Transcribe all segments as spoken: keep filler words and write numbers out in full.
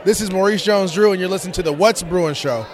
This is Maurice Jones-Drew, and you're listening to the What's Brewing Show.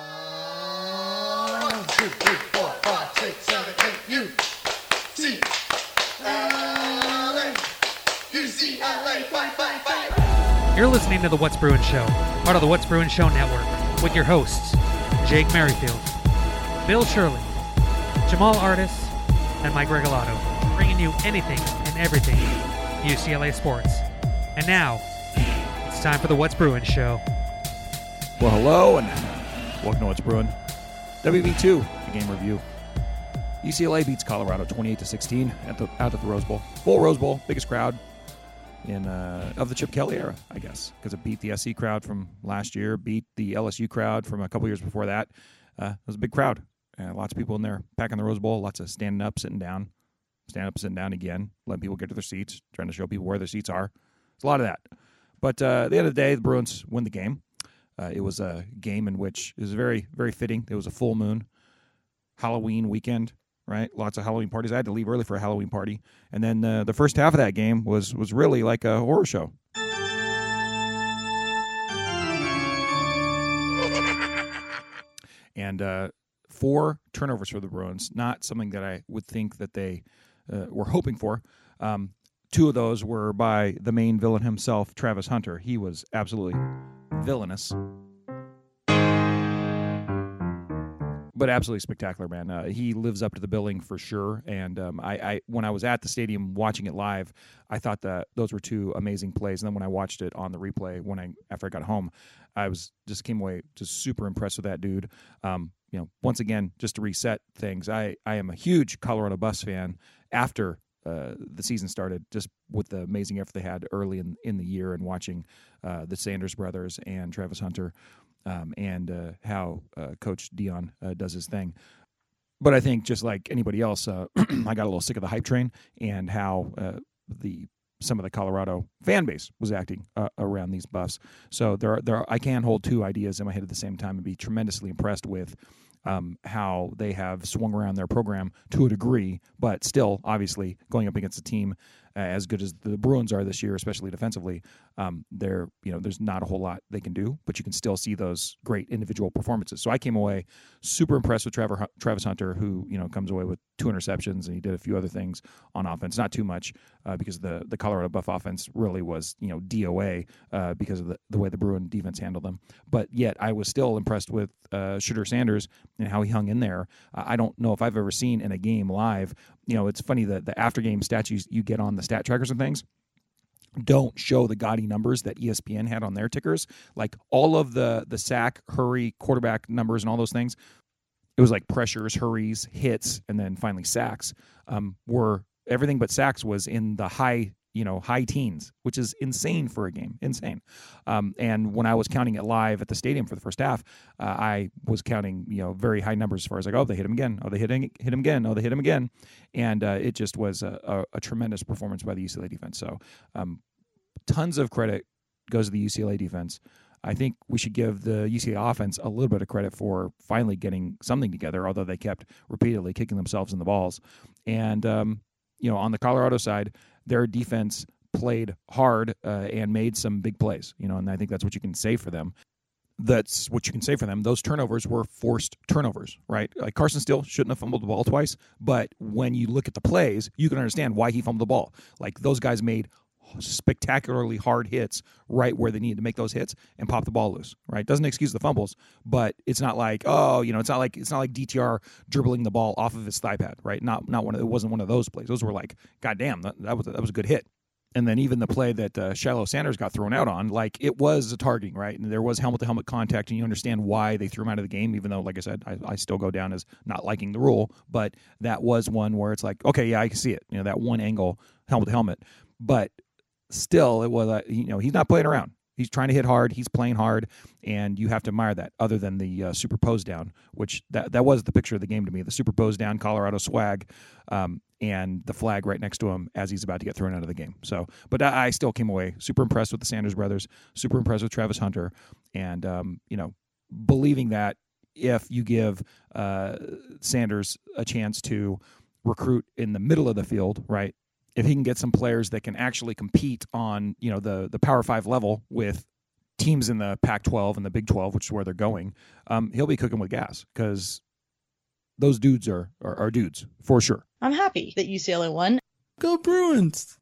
You're listening to the What's Brewing Show, part of the What's Brewing Show Network, with your hosts, Jake Merrifield, Bill Shirley, Jamal Artis, and Mike Regalado, bringing you anything and everything U C L A sports. And now, it's time for the What's Brewing Show. Well, hello, and welcome to What's Brewing. W B two, the game review. U C L A beats Colorado twenty-eight to sixteen at the, out at the Rose Bowl. Full Rose Bowl, biggest crowd in uh, of the Chip Kelly era, I guess, because it beat the S C crowd from last year, beat the L S U crowd from a couple years before that. Uh, it was a big crowd. Uh, lots of people in there packing the Rose Bowl, lots of standing up, sitting down, stand up, sitting down again, letting people get to their seats, trying to show people where their seats are. It's a lot of that. But uh, at the end of the day, the Bruins win the game. Uh, it was a game in which it was very, very fitting. It was a full moon, Halloween weekend, right? Lots of Halloween parties. I had to leave early for a Halloween party. And then uh, the first half of that game was was really like a horror show. And uh, four turnovers for the Bruins, not something that I would think that they uh, were hoping for. Um, two of those were by the main villain himself, Travis Hunter. He was absolutely villainous, but absolutely spectacular, man. Uh, he lives up to the billing for sure. And um, I, I, when I was at the stadium watching it live, I thought that those were two amazing plays. And then when I watched it on the replay, when I after I got home, I was just came away just super impressed with that dude. Um, you know, once again, just to reset things, I, I am a huge Colorado Buffs fan after uh, the season started, just with the amazing effort they had early in, in the year and watching uh, the Sanders brothers and Travis Hunter um, and uh, how uh, Coach Dion uh, does his thing. But I think just like anybody else, uh, I got a little sick of the hype train and how uh, the some of the Colorado fan base was acting uh, around these Buffs. So there, are, there, are, I can hold two ideas in my head at the same time and be tremendously impressed with um, how they have swung around their program to a degree, but still, obviously, going up against a team uh, as good as the Bruins are this year, especially defensively, um, they're, you know, there's not a whole lot they can do, but you can still see those great individual performances. So I came away super impressed with Trevor, Travis Hunter, who, you know, comes away with two interceptions, and he did a few other things on offense. Not too much uh, because the, the Colorado Buff offense really was, you know, D O A uh, because of the, the way the Bruin defense handled them. But yet I was still impressed with uh, Shedeur Sanders and how he hung in there. Uh, I don't know if I've ever seen in a game live, you know, it's funny that the after game stats you, you get on the stat trackers and things don't show the gaudy numbers that E S P N had on their tickers. Like all of the the sack, hurry, quarterback numbers and all those things, it was like pressures, hurries, hits, and then finally sacks. Um, were everything but sacks was in the high, you know, high teens, which is insane for a game, insane. Um, and when I was counting it live at the stadium for the first half, uh, I was counting, you know, very high numbers as far as like, oh, they hit him again, oh, they hit him, hit him again, oh, they hit him again, and uh, it just was a, a, a tremendous performance by the U C L A defense. So, um, tons of credit goes to the U C L A defense. I think we should give the U C L A offense a little bit of credit for finally getting something together, although they kept repeatedly kicking themselves in the balls. And, um, you know, on the Colorado side, their defense played hard uh, and made some big plays, you know, and I think that's what you can say for them. That's what you can say for them. Those turnovers were forced turnovers, right? Like Carson Steele shouldn't have fumbled the ball twice, but when you look at the plays, you can understand why he fumbled the ball. Like those guys made spectacularly hard hits right where they needed to make those hits and pop the ball loose, right? Doesn't excuse the fumbles, but it's not like, oh, you know, it's not like it's not like D T R dribbling the ball off of his thigh pad, right? Not not one of, it wasn't one of those plays. Those were like, goddamn, that, that was that was a good hit. And then even the play that uh, Shiloh Sanders got thrown out on, like it was a targeting, right? And there was helmet-to-helmet contact, and you understand why they threw him out of the game, even though, like I said, I, I still go down as not liking the rule. But that was one where it's like, okay, yeah, I can see it. You know, that one angle, helmet-to-helmet. But still, it was, uh, you know, he's not playing around. He's trying to hit hard. He's playing hard, and you have to admire that. Other than the uh, superposed down, which that that was the picture of the game to me. The superposed down, Colorado swag, um, and the flag right next to him as he's about to get thrown out of the game. So, but I, I still came away super impressed with the Sanders brothers, super impressed with Travis Hunter, and um, you know, believing that if you give uh, Sanders a chance to recruit in the middle of the field, right? If he can get some players that can actually compete on, you know, the the Power Five level with teams in the Pac twelve and the Big twelve, which is where they're going, um, he'll be cooking with gas because those dudes are, are are dudes for sure. I'm happy that U C L A won. Go Bruins!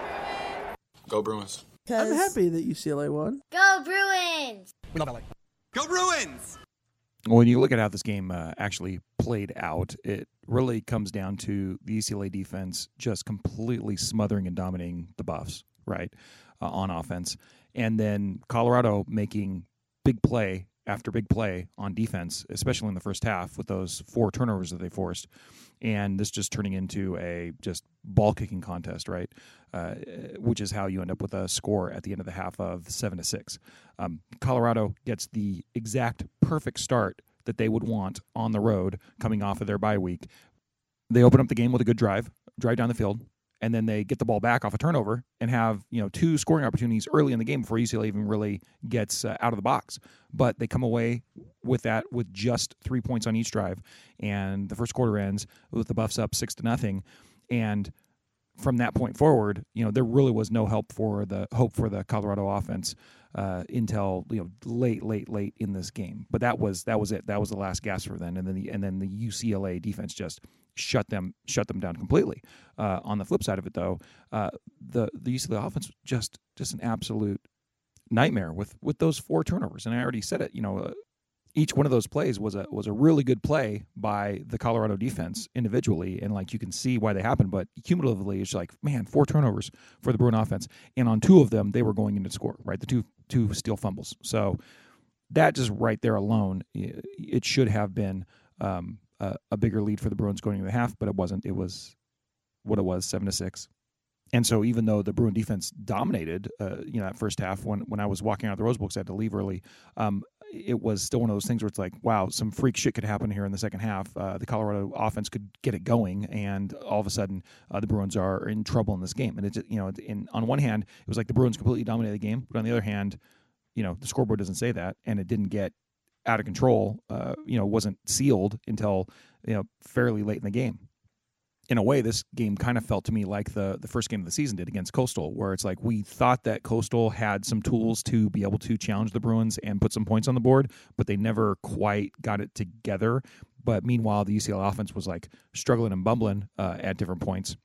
Go Bruins. I'm happy that U C L A won. Go Bruins! We love L A. Go Bruins! When you look at how this game uh, actually played out, it really comes down to the U C L A defense just completely smothering and dominating the Buffs, right, uh, on offense. And then Colorado making big play after big play on defense, especially in the first half with those four turnovers that they forced. And this just turning into a just ball-kicking contest, right, uh, which is how you end up with a score at the end of the half of seven to six. Um, Colorado gets the exact perfect start that they would want on the road coming off of their bye week. They open up the game with a good drive, drive down the field, and then they get the ball back off a turnover and have, you know, two scoring opportunities early in the game before U C L A even really gets uh, out of the box. But they come away with that with just three points on each drive, and the first quarter ends with the Buffs up six to nothing. And from that point forward, you know, there really was no help for the hope for the Colorado offense uh, until, you know, late, late, late in this game. But that was that was it. That was the last gasp for them. And then the and then the U C L A defense just shut them shut them down completely. Uh, on the flip side of it, though, uh, the the U C L A offense just just an absolute nightmare with with those four turnovers. And I already said it. You know, uh, each one of those plays was a was a really good play by the Colorado defense individually, and like you can see why they happened. But cumulatively, it's like, man, four turnovers for the Bruin offense, and on two of them they were going into score, right? The two two steal fumbles. So that just right there alone, it should have been um, a, a bigger lead for the Bruins going into the half, but it wasn't. It was what it was, seven to six. And so even though the Bruin defense dominated, uh, you know, that first half, when when I was walking out of the Rose Bowl, 'cause I had to leave early, um, it was still one of those things where it's like, wow, some freak shit could happen here in the second half. Uh, the Colorado offense could get it going, and all of a sudden, uh, the Bruins are in trouble in this game. And it's, you know, in, on one hand, it was like the Bruins completely dominated the game, but on the other hand, you know, the scoreboard doesn't say that, and it didn't get out of control. Uh, you know, wasn't sealed until, you know, fairly late in the game. In a way, this game kind of felt to me like the, the first game of the season did against Coastal, where it's like we thought that Coastal had some tools to be able to challenge the Bruins and put some points on the board, but they never quite got it together. But meanwhile, the U C L A offense was like struggling and bumbling uh, at different points.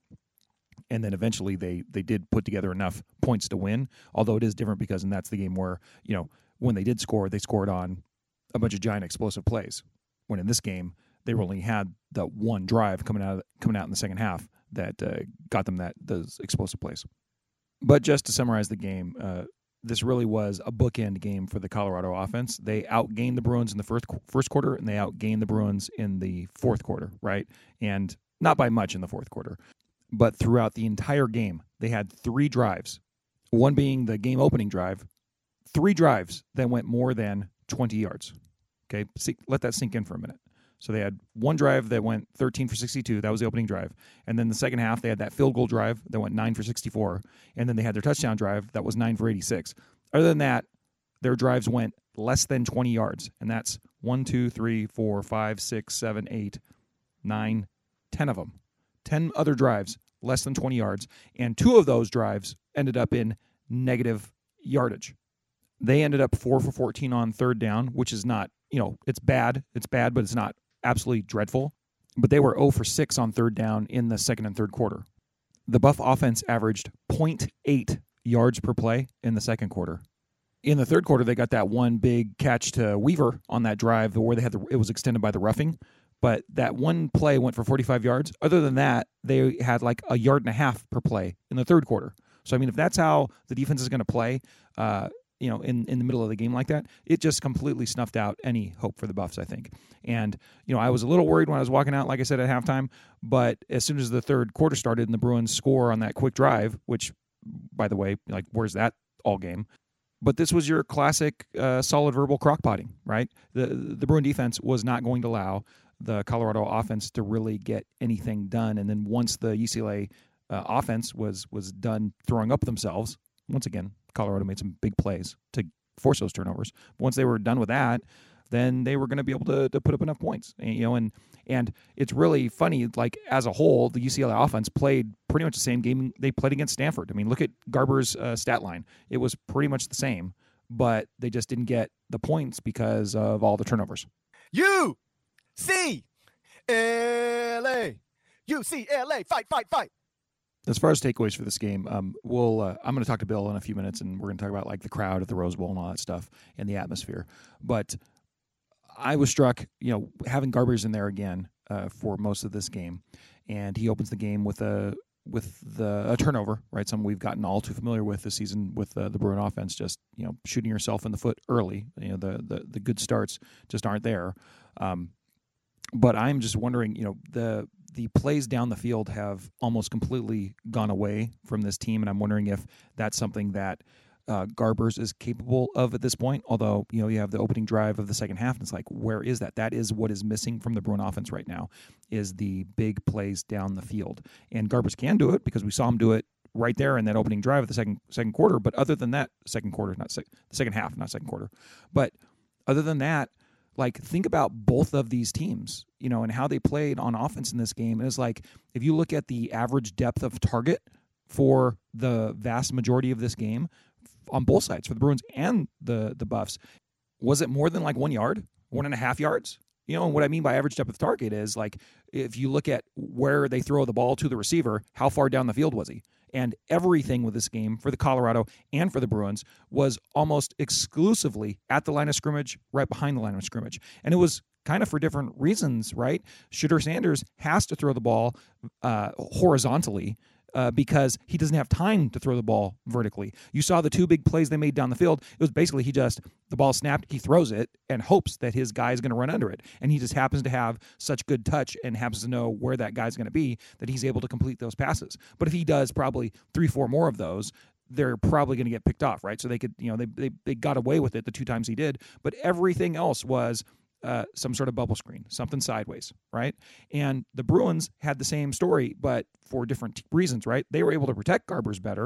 And then eventually they they did put together enough points to win, although it is different because, and that's the game where, you know, when they did score, they scored on a bunch of giant explosive plays. When in this game, they only had the one drive coming out coming out in the second half that uh, got them that those explosive plays. But just to summarize the game, uh, this really was a bookend game for the Colorado offense. They outgained the Bruins in the first first quarter, and they outgained the Bruins in the fourth quarter, right? And not by much in the fourth quarter. But throughout the entire game, they had three drives, one being the game opening drive, three drives that went more than twenty yards. Okay, See, let that sink in for a minute. So they had one drive that went thirteen for sixty-two. That was the opening drive. And then the second half, they had that field goal drive that went nine for sixty-four. And then they had their touchdown drive that was nine for eighty-six. Other than that, their drives went less than twenty yards. And that's one, two, three, four, five, six, seven, eight, nine, ten of them. ten other drives, less than twenty yards. And two of those drives ended up in negative yardage. They ended up four for fourteen on third down, which is not, you know, it's bad. It's bad, but it's not absolutely dreadful. But they were zero for six on third down in the second and third quarter. The Buff offense averaged zero point eight yards per play in the second quarter. In the third quarter, they got that one big catch to Weaver on that drive where they had the, it was extended by the roughing. But that one play went for forty-five yards. Other than that, they had like a yard and a half per play in the third quarter. So, I mean, if that's how the defense is going to play, uh, you know, in, in the middle of the game like that, it just completely snuffed out any hope for the Buffs, I think. And, you know, I was a little worried when I was walking out, like I said, at halftime. But as soon as the third quarter started and the Bruins score on that quick drive, which, by the way, like, where's that all game? But this was your classic uh, solid verbal crockpotting, right? The, the Bruin defense was not going to allow the Colorado offense to really get anything done. And then once the U C L A uh, offense was was done throwing up themselves, once again, Colorado made some big plays to force those turnovers. But once they were done with that, then they were going to be able to, to put up enough points. And, you know, and and it's really funny. Like as a whole, the U C L A offense played pretty much the same game they played against Stanford. I mean, look at Garber's uh, stat line; it was pretty much the same. but they just didn't get the points because of all the turnovers. U C L A. U C L A. Fight, fight, fight. As far as takeaways for this game, um, we'll uh, I'm going to talk to Bill in a few minutes, and we're going to talk about like the crowd at the Rose Bowl and all that stuff and the atmosphere. But I was struck, you know, having Garbers in there again uh, for most of this game, and he opens the game with a with the a turnover, right? Something we've gotten all too familiar with this season with uh, the Bruin offense, just you know shooting yourself in the foot early. You know the the, the good starts just aren't there. Um, but I'm just wondering, you know, the the plays down the field have almost completely gone away from this team, and I'm wondering if that's something that uh, Garbers is capable of at this point. Although, you know, you have the opening drive of the second half, and it's like, where is that? That is what is missing from the Bruin offense right now, is the big plays down the field. And Garbers can do it because we saw him do it right there in that opening drive of the second second quarter. But other than that, second quarter, not sec- the second half, not second quarter. But other than that, like, think about both of these teams, you know, and how they played on offense in this game. And it's like, if you look at the average depth of target for the vast majority of this game on both sides, for the Bruins and the the Buffs, was it more than like one yard, one and a half yards? You know, and what I mean by average depth of target is, like, if you look at where they throw the ball to the receiver, how far down the field was he? And everything with this game for the Colorado and for the Bruins was almost exclusively at the line of scrimmage, right behind the line of scrimmage. And it was kind of for different reasons, right? Shooter Sanders has to throw the ball uh, horizontally uh, because he doesn't have time to throw the ball vertically. You saw the two big plays they made down the field. It was basically he just, the ball snapped, he throws it and hopes that his guy is going to run under it. And he just happens to have such good touch and happens to know where that guy's going to be that he's able to complete those passes. But if he does probably three, four more of those, they're probably going to get picked off, right? So they could, you know, they, they they got away with it the two times he did. But everything else was Uh, some sort of bubble screen, something sideways, right? And the Bruins had the same story, but for different t- reasons, right? They were able to protect Garbers better,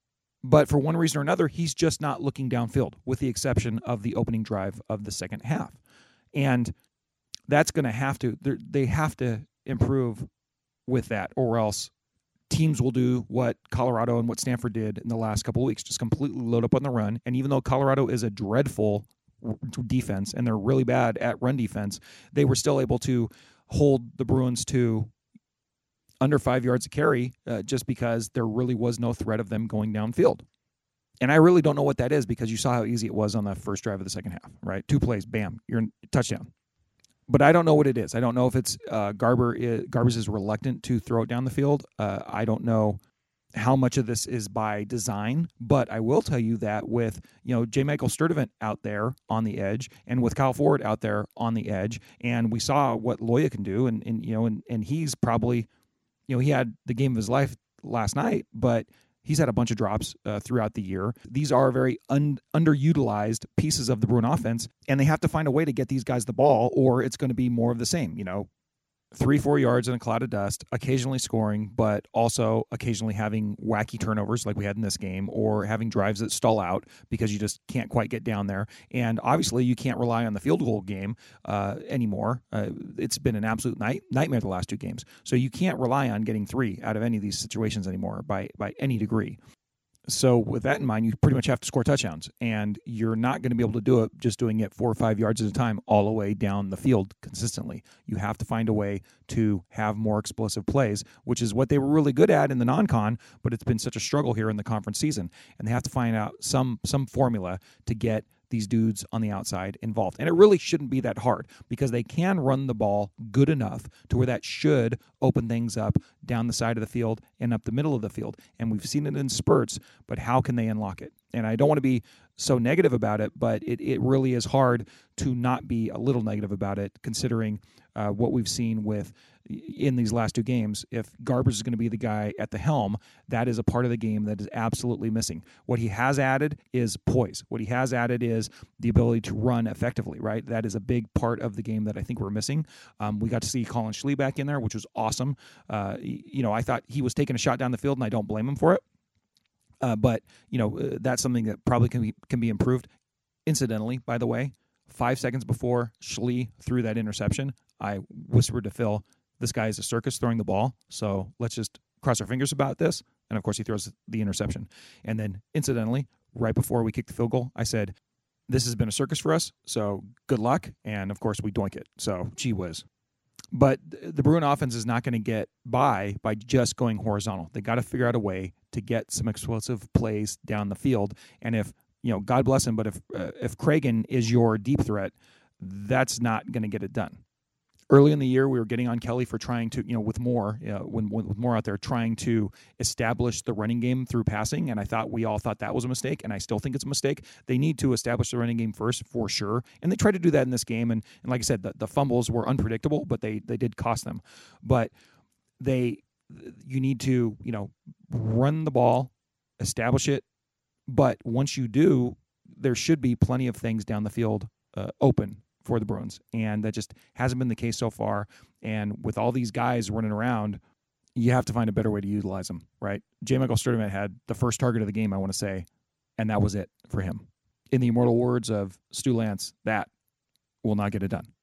but for one reason or another, he's just not looking downfield, with the exception of the opening drive of the second half. And that's going to have to, they have to improve with that, or else teams will do what Colorado and what Stanford did in the last couple of weeks, just completely load up on the run. And even though Colorado is a dreadful defense and they're really bad at run defense, they were still able to hold the Bruins to under five yards a carry uh, just because there really was no threat of them going downfield. And I really don't know what that is, because you saw how easy it was on the first drive of the second half, right? Two plays, bam, you're in touchdown. But I don't know what it is. I don't know if it's uh, Garber is, Garbers is reluctant to throw it down the field. Uh, I don't know how much of this is by design, but I will tell you that with, you know, J. Michael Sturdivant out there on the edge, and with Kyle Ford out there on the edge, and we saw what Loya can do, and, and you know, and, and he's probably, you know, he had the game of his life last night, but he's had a bunch of drops uh, throughout the year. These are very un- underutilized pieces of the Bruin offense, and they have to find a way to get these guys the ball, or it's going to be more of the same, you know. Three, four yards in a cloud of dust, occasionally scoring, but also occasionally having wacky turnovers like we had in this game, or having drives that stall out because you just can't quite get down there. And obviously you can't rely on the field goal game uh, anymore. Uh, it's been an absolute night- nightmare the last two games. So you can't rely on getting three out of any of these situations anymore by by any degree. So with that in mind, you pretty much have to score touchdowns, and you're not going to be able to do it just doing it four or five yards at a time all the way down the field consistently. You have to find a way to have more explosive plays, which is what they were really good at in the non-con, but it's been such a struggle here in the conference season. And they have to find out some some formula to get these dudes on the outside involved. And it really shouldn't be that hard, because they can run the ball good enough to where that should open things up down the side of the field and up the middle of the field. And we've seen it in spurts, but how can they unlock it? And I don't want to be so negative about it, but it, it really is hard to not be a little negative about it, considering uh, what we've seen with in these last two games. If Garbers is going to be the guy at the helm, that is a part of the game that is absolutely missing. What he has added is poise. What he has added is the ability to run effectively, right? That is a big part of the game that I think we're missing. Um, we got to see Colin Schley back in there, which was awesome. Uh, you know, I thought he was taking a shot down the field, and I don't blame him for it. Uh, but, you know, uh, that's something that probably can be, can be improved. Incidentally, by the way, five seconds before Schley threw that interception, I whispered to Phil, this guy is a circus throwing the ball, so let's just cross our fingers about this. And, of course, he throws the interception. And then, incidentally, right before we kicked the field goal, I said, this has been a circus for us, so good luck. And, of course, we doink it. So, gee whiz. But the Bruin offense is not going to get by by just going horizontal. They got to figure out a way to get some explosive plays down the field. And if, you know, God bless him, but if uh, if Cragen is your deep threat, that's not going to get it done. Early in the year, we were getting on Kelly for trying to, you know, with more, you know, when, when with more out there, trying to establish the running game through passing. And I thought we all thought that was a mistake, and I still think it's a mistake. They need to establish the running game first, for sure. And they tried to do that in this game. And, and like I said, the, the fumbles were unpredictable, but they they did cost them. But they, you need to, you know, run the ball, establish it. But once you do, there should be plenty of things down the field uh, open for the Bruins, and that just hasn't been the case so far. And with all these guys running around, you have to find a better way to utilize them, right? J. Michael Sturdivant had the first target of the game, I want to say, and that was it for him. In the immortal words of Stu Lance, that will not get it done.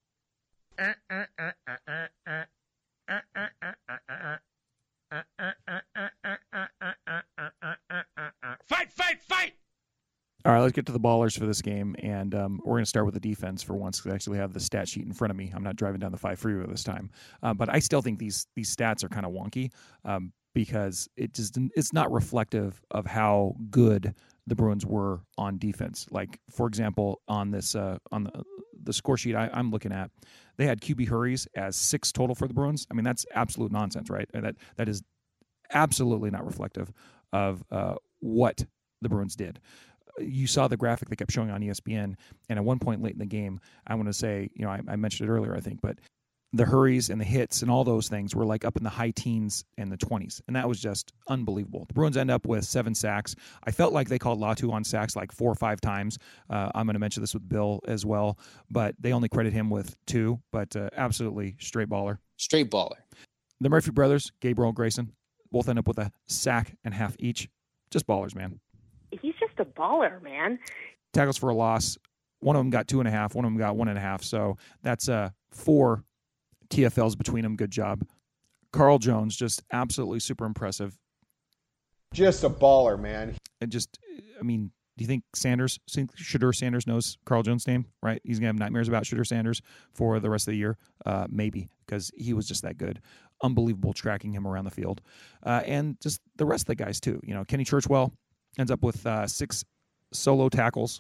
Fight, fight, fight! All right, let's get to the ballers for this game, and um, we're going to start with the defense for once, because I actually have the stat sheet in front of me. I'm not driving down the five freeway this time, uh, but I still think these these stats are kind of wonky um, because it just it's not reflective of how good the Bruins were on defense. Like, for example, on this uh, on the the score sheet I, I'm looking at, they had Q B hurries as six total for the Bruins. I mean, that's absolute nonsense, right? That that is absolutely not reflective of uh, what the Bruins did. You saw the graphic they kept showing on E S P N, and at one point late in the game, I want to say, you know, I, I mentioned it earlier, I think, but the hurries and the hits and all those things were like up in the high teens and the twenties, and that was just unbelievable. The Bruins end up with seven sacks. I felt like they called Latu on sacks like four or five times. Uh, I'm going to mention this with Bill as well, but they only credit him with two, but uh, absolutely straight baller. Straight baller. The Murphy brothers, Gabriel and Grayson, both end up with a sack and a half each. Just ballers, man. He's just a baller, man. Tackles for a loss. One of them got two and a half. One of them got one and a half. So that's uh, four T F Ls between them. Good job. Carl Jones, just absolutely super impressive. Just a baller, man. And just, I mean, do you think Sanders, Shedeur Sanders knows Carl Jones' name, right? He's going to have nightmares about Shedeur Sanders for the rest of the year. Uh, maybe, because he was just that good. Unbelievable tracking him around the field. Uh, and just the rest of the guys, too. You know, Kenny Churchwell ends up with uh, six solo tackles.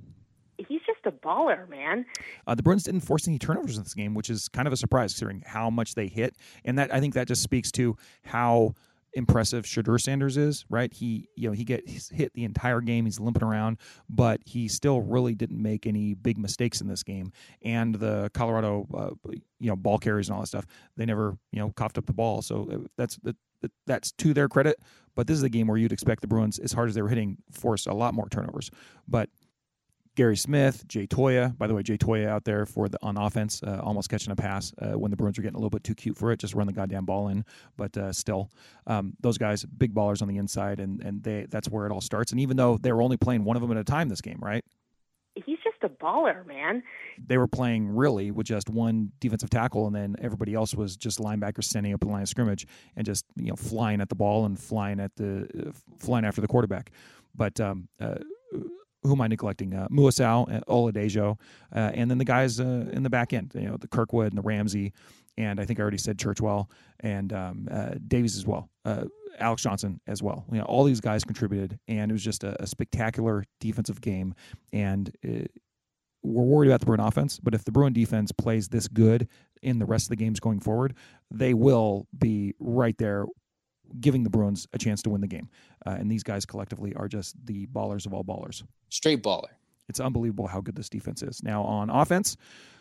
He's just a baller, man. Uh, the Bruins didn't force any turnovers in this game, which is kind of a surprise considering how much they hit. And that I think that just speaks to how impressive Shedeur Sanders is, right? He, you know, he gets hit the entire game. He's limping around, but he still really didn't make any big mistakes in this game. And the Colorado, uh, you know, ball carries and all that stuff, they never, you know, coughed up the ball. So that's that, that's to their credit. But this is a game where you'd expect the Bruins, as hard as they were hitting, force a lot more turnovers. But Gary Smith, Jay Toya, by the way, Jay Toya out there for the on offense, uh, almost catching a pass uh, when the Bruins were getting a little bit too cute for it. Just run the goddamn ball in. But uh, still, um, those guys, big ballers on the inside, and and they that's where it all starts. And even though they were only playing one of them at a time this game, right? He's just a baller, man. They were playing really with just one defensive tackle, and then everybody else was just linebackers standing up in the line of scrimmage and just, you know, flying at the ball and flying at the uh, flying after the quarterback. But um, uh, who am I neglecting? Uh, Muasau, uh, Oladejo, uh, and then the guys uh, in the back end, you know, the Kirkwood and the Ramsey, and I think I already said Churchwell and um, uh, Davies as well, uh, Alex Johnson as well. You know, all these guys contributed, and it was just a, a spectacular defensive game. And it, we're worried about the Bruin offense, but if the Bruin defense plays this good in the rest of the games going forward, they will be right there giving the Bruins a chance to win the game. Uh, and these guys collectively are just the ballers of all ballers. Straight baller. It's unbelievable how good this defense is. Now, on offense,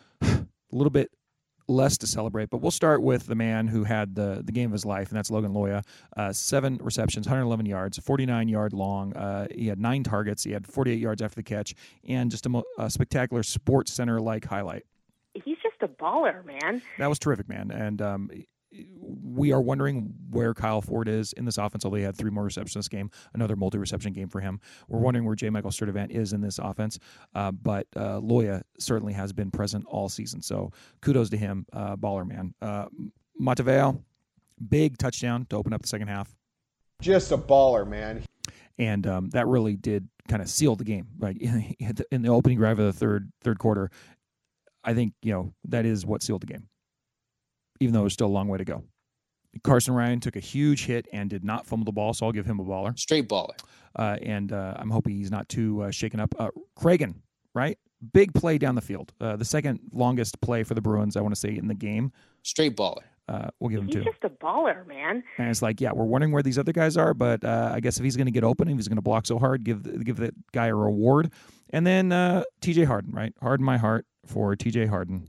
a little bit less to celebrate, but we'll start with the man who had the, the game of his life, and that's Logan Loya. Uh, seven receptions, one hundred eleven yards, forty-nine yard long. Uh, he had nine targets. He had forty-eight yards after the catch, and just a, mo- a spectacular Sports Center-like highlight. He's just a baller, man. That was terrific, man. And um, we are wondering where Kyle Ford is in this offense, although he had three more receptions this game, another multi-reception game for him. We're wondering where J. Michael Sturdivant is in this offense, uh, but uh, Loya certainly has been present all season, so kudos to him, uh, baller man. Uh, Mataveo, big touchdown to open up the second half. Just a baller, man. and um, that really did kind of seal the game. Right in the opening drive of the third third quarter, I think you know that is what sealed the game, even though it was still a long way to go. Carson Ryan took a huge hit and did not fumble the ball, so I'll give him a baller. Straight baller. Uh, and uh, I'm hoping he's not too uh, shaken up. Uh, Cragen, right? Big play down the field. Uh, the second longest play for the Bruins, I want to say, in the game. Straight baller. Uh, we'll give him He's two. just a baller, man. And it's like, yeah, we're wondering where these other guys are, but uh, I guess if he's going to get open, if he's going to block so hard, give give that guy a reward. And then uh, T J Harden, right? Harden my heart for T J Harden.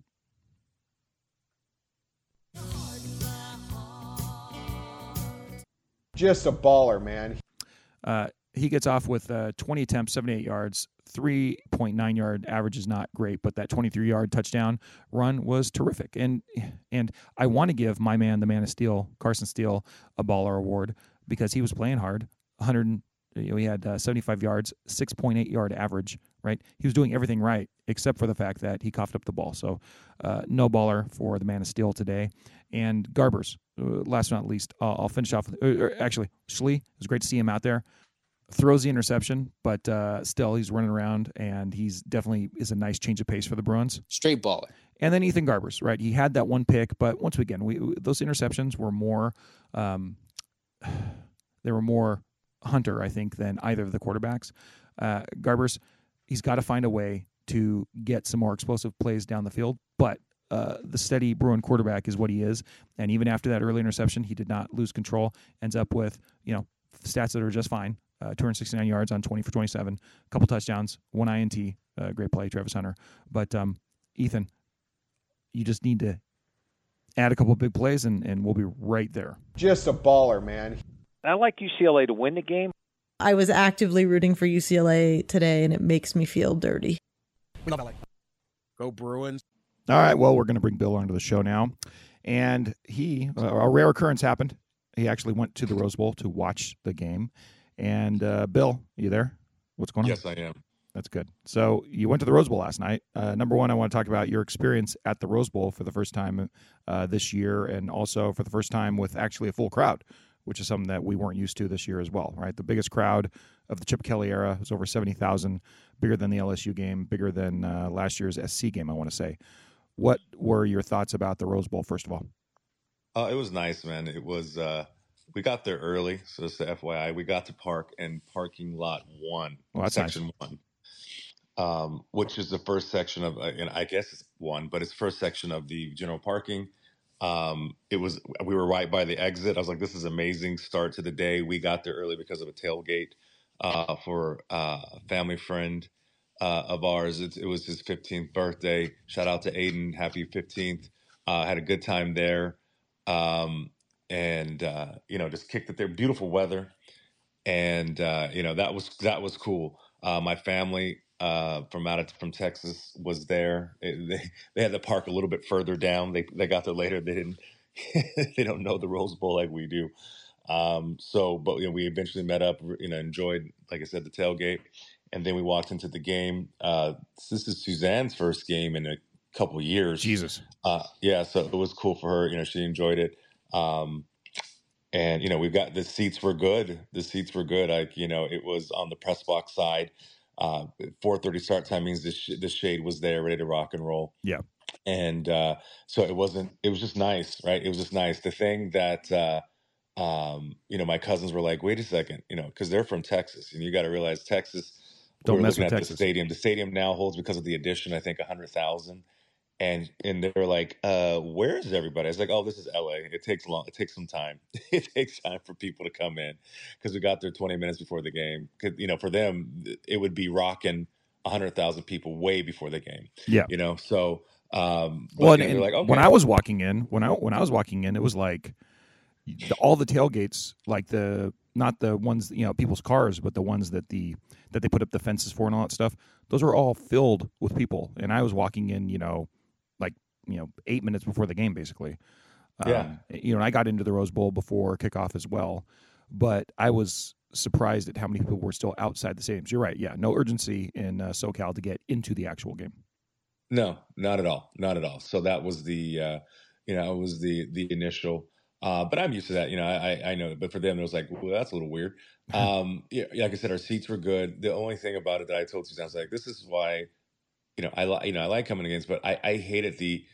Just a baller, man. Uh, he gets off with uh, twenty attempts, seventy-eight yards, three point nine yard average is not great, but that twenty-three yard touchdown run was terrific. And and I want to give my man, the man of steel, Carson Steele, a baller award because he was playing hard. one hundred, you know, he had uh, seventy-five yards, six point eight yard average, right? He was doing everything right except for the fact that he coughed up the ball. So uh, no baller for the man of steel today. And Garbers, uh, last but not least, uh, I'll finish off with, uh, actually, Schlee, it was great to see him out there. Throws the interception, but uh, still he's running around, and he's definitely is a nice change of pace for the Bruins. Straight baller. And then Ethan Garbers, right? He had that one pick, but once again, we those interceptions were more, um, they were more Hunter, I think, than either of the quarterbacks. Uh, Garbers, he's got to find a way to get some more explosive plays down the field, but uh, the steady Bruin quarterback is what he is. And even after that early interception, he did not lose control. Ends up with you know stats that are just fine. Uh, two hundred sixty-nine yards on twenty for twenty-seven, a couple touchdowns, one I N T, uh, great play, Travis Hunter. But um, Ethan, you just need to add a couple of big plays, and, and we'll be right there. Just a baller, man. I like U C L A to win the game. I was actively rooting for U C L A today, and it makes me feel dirty. Go Bruins. All right, well, we're going to bring Bill onto the show now. And he, uh, a rare occurrence happened. He actually went to the Rose Bowl to watch the game. And uh, Bill, you there? What's going on? Yes, I am. That's good. So you went to the Rose Bowl last night. Uh, number one, I want to talk about your experience at the Rose Bowl for the first time uh, this year, and also for the first time with actually a full crowd, which is something that we weren't used to this year as well, right? The biggest crowd of the Chip Kelly era was over seventy thousand, bigger than the L S U game, bigger than uh, last year's S C game, I want to say. What were your thoughts about the Rose Bowl, first of all? Uh, it was nice, man. It was, uh, we got there early, so just the F Y I, we got to park in parking lot one, well, that's section nice. one, um, which is the first section of, uh, and I guess it's one, but it's the first section of the general parking. Um, it was, we were right by the exit. I was like, this is amazing start to the day. We got there early because of a tailgate uh, for uh, a family friend uh, of ours. It, it was his fifteenth birthday. Shout out to Aiden. Happy fifteenth. Uh, had a good time there. Um, and, uh, you know, just kicked it there. Beautiful weather. And, uh, you know, that was, that was cool. Uh, my family, uh, from out of, from Texas was there. It, they, they had to park a little bit further down. They, they got there later. They didn't, they don't know the Rose Bowl like we do. Um, so, but, you know, we eventually met up, you know, enjoyed, like I said, the tailgate. And then we walked into the game. Uh, this is Suzanne's first game in a couple of years. Jesus. Uh, yeah. So it was cool for her. You know, she enjoyed it. Um, and, you know, we've got, the seats were good. The seats were good. Like, you know, it was on the press box side. Uh, four thirty start time means the, sh- the shade was there, ready to rock and roll. Yeah. And uh, so it wasn't, it was just nice, right? It was just nice. The thing that, uh, um, you know, my cousins were like, wait a second, you know, because they're from Texas. And you got to realize Texas, Don't we're mess looking with at Texas. the stadium. The stadium now holds, because of the addition, I think one hundred thousand. And and they're like, uh, where is everybody? I was like, oh, this is L A. It takes long. It takes some time. It takes time for people to come in, because we got there twenty minutes before the game. 'Cause, you know, for them, it would be rocking one hundred thousand people way before the game. Yeah. You know, so um, but, Well, and, you know, they're and like, okay. when I was walking in, when I when I was walking in, it was like the, all the tailgates, like the not the ones, you know, people's cars, but the ones that the that they put up the fences for and all that stuff. Those were all filled with people, and I was walking in, you know, like you know, eight minutes before the game, basically. Yeah. Um, you know, and I got into the Rose Bowl before kickoff as well, but I was surprised at how many people were still outside the stadiums. You're right. Yeah, no urgency in uh, SoCal to get into the actual game. No, not at all. Not at all. So that was the, uh, you know, it was the the initial. Uh, but I'm used to that, you know. I I know, but for them, it was like, well, that's a little weird. Um, yeah, like I said, our seats were good. The only thing about it that I told Suzanne, I was like, this is why, you know, I like, you know, I like coming against, but I I hated the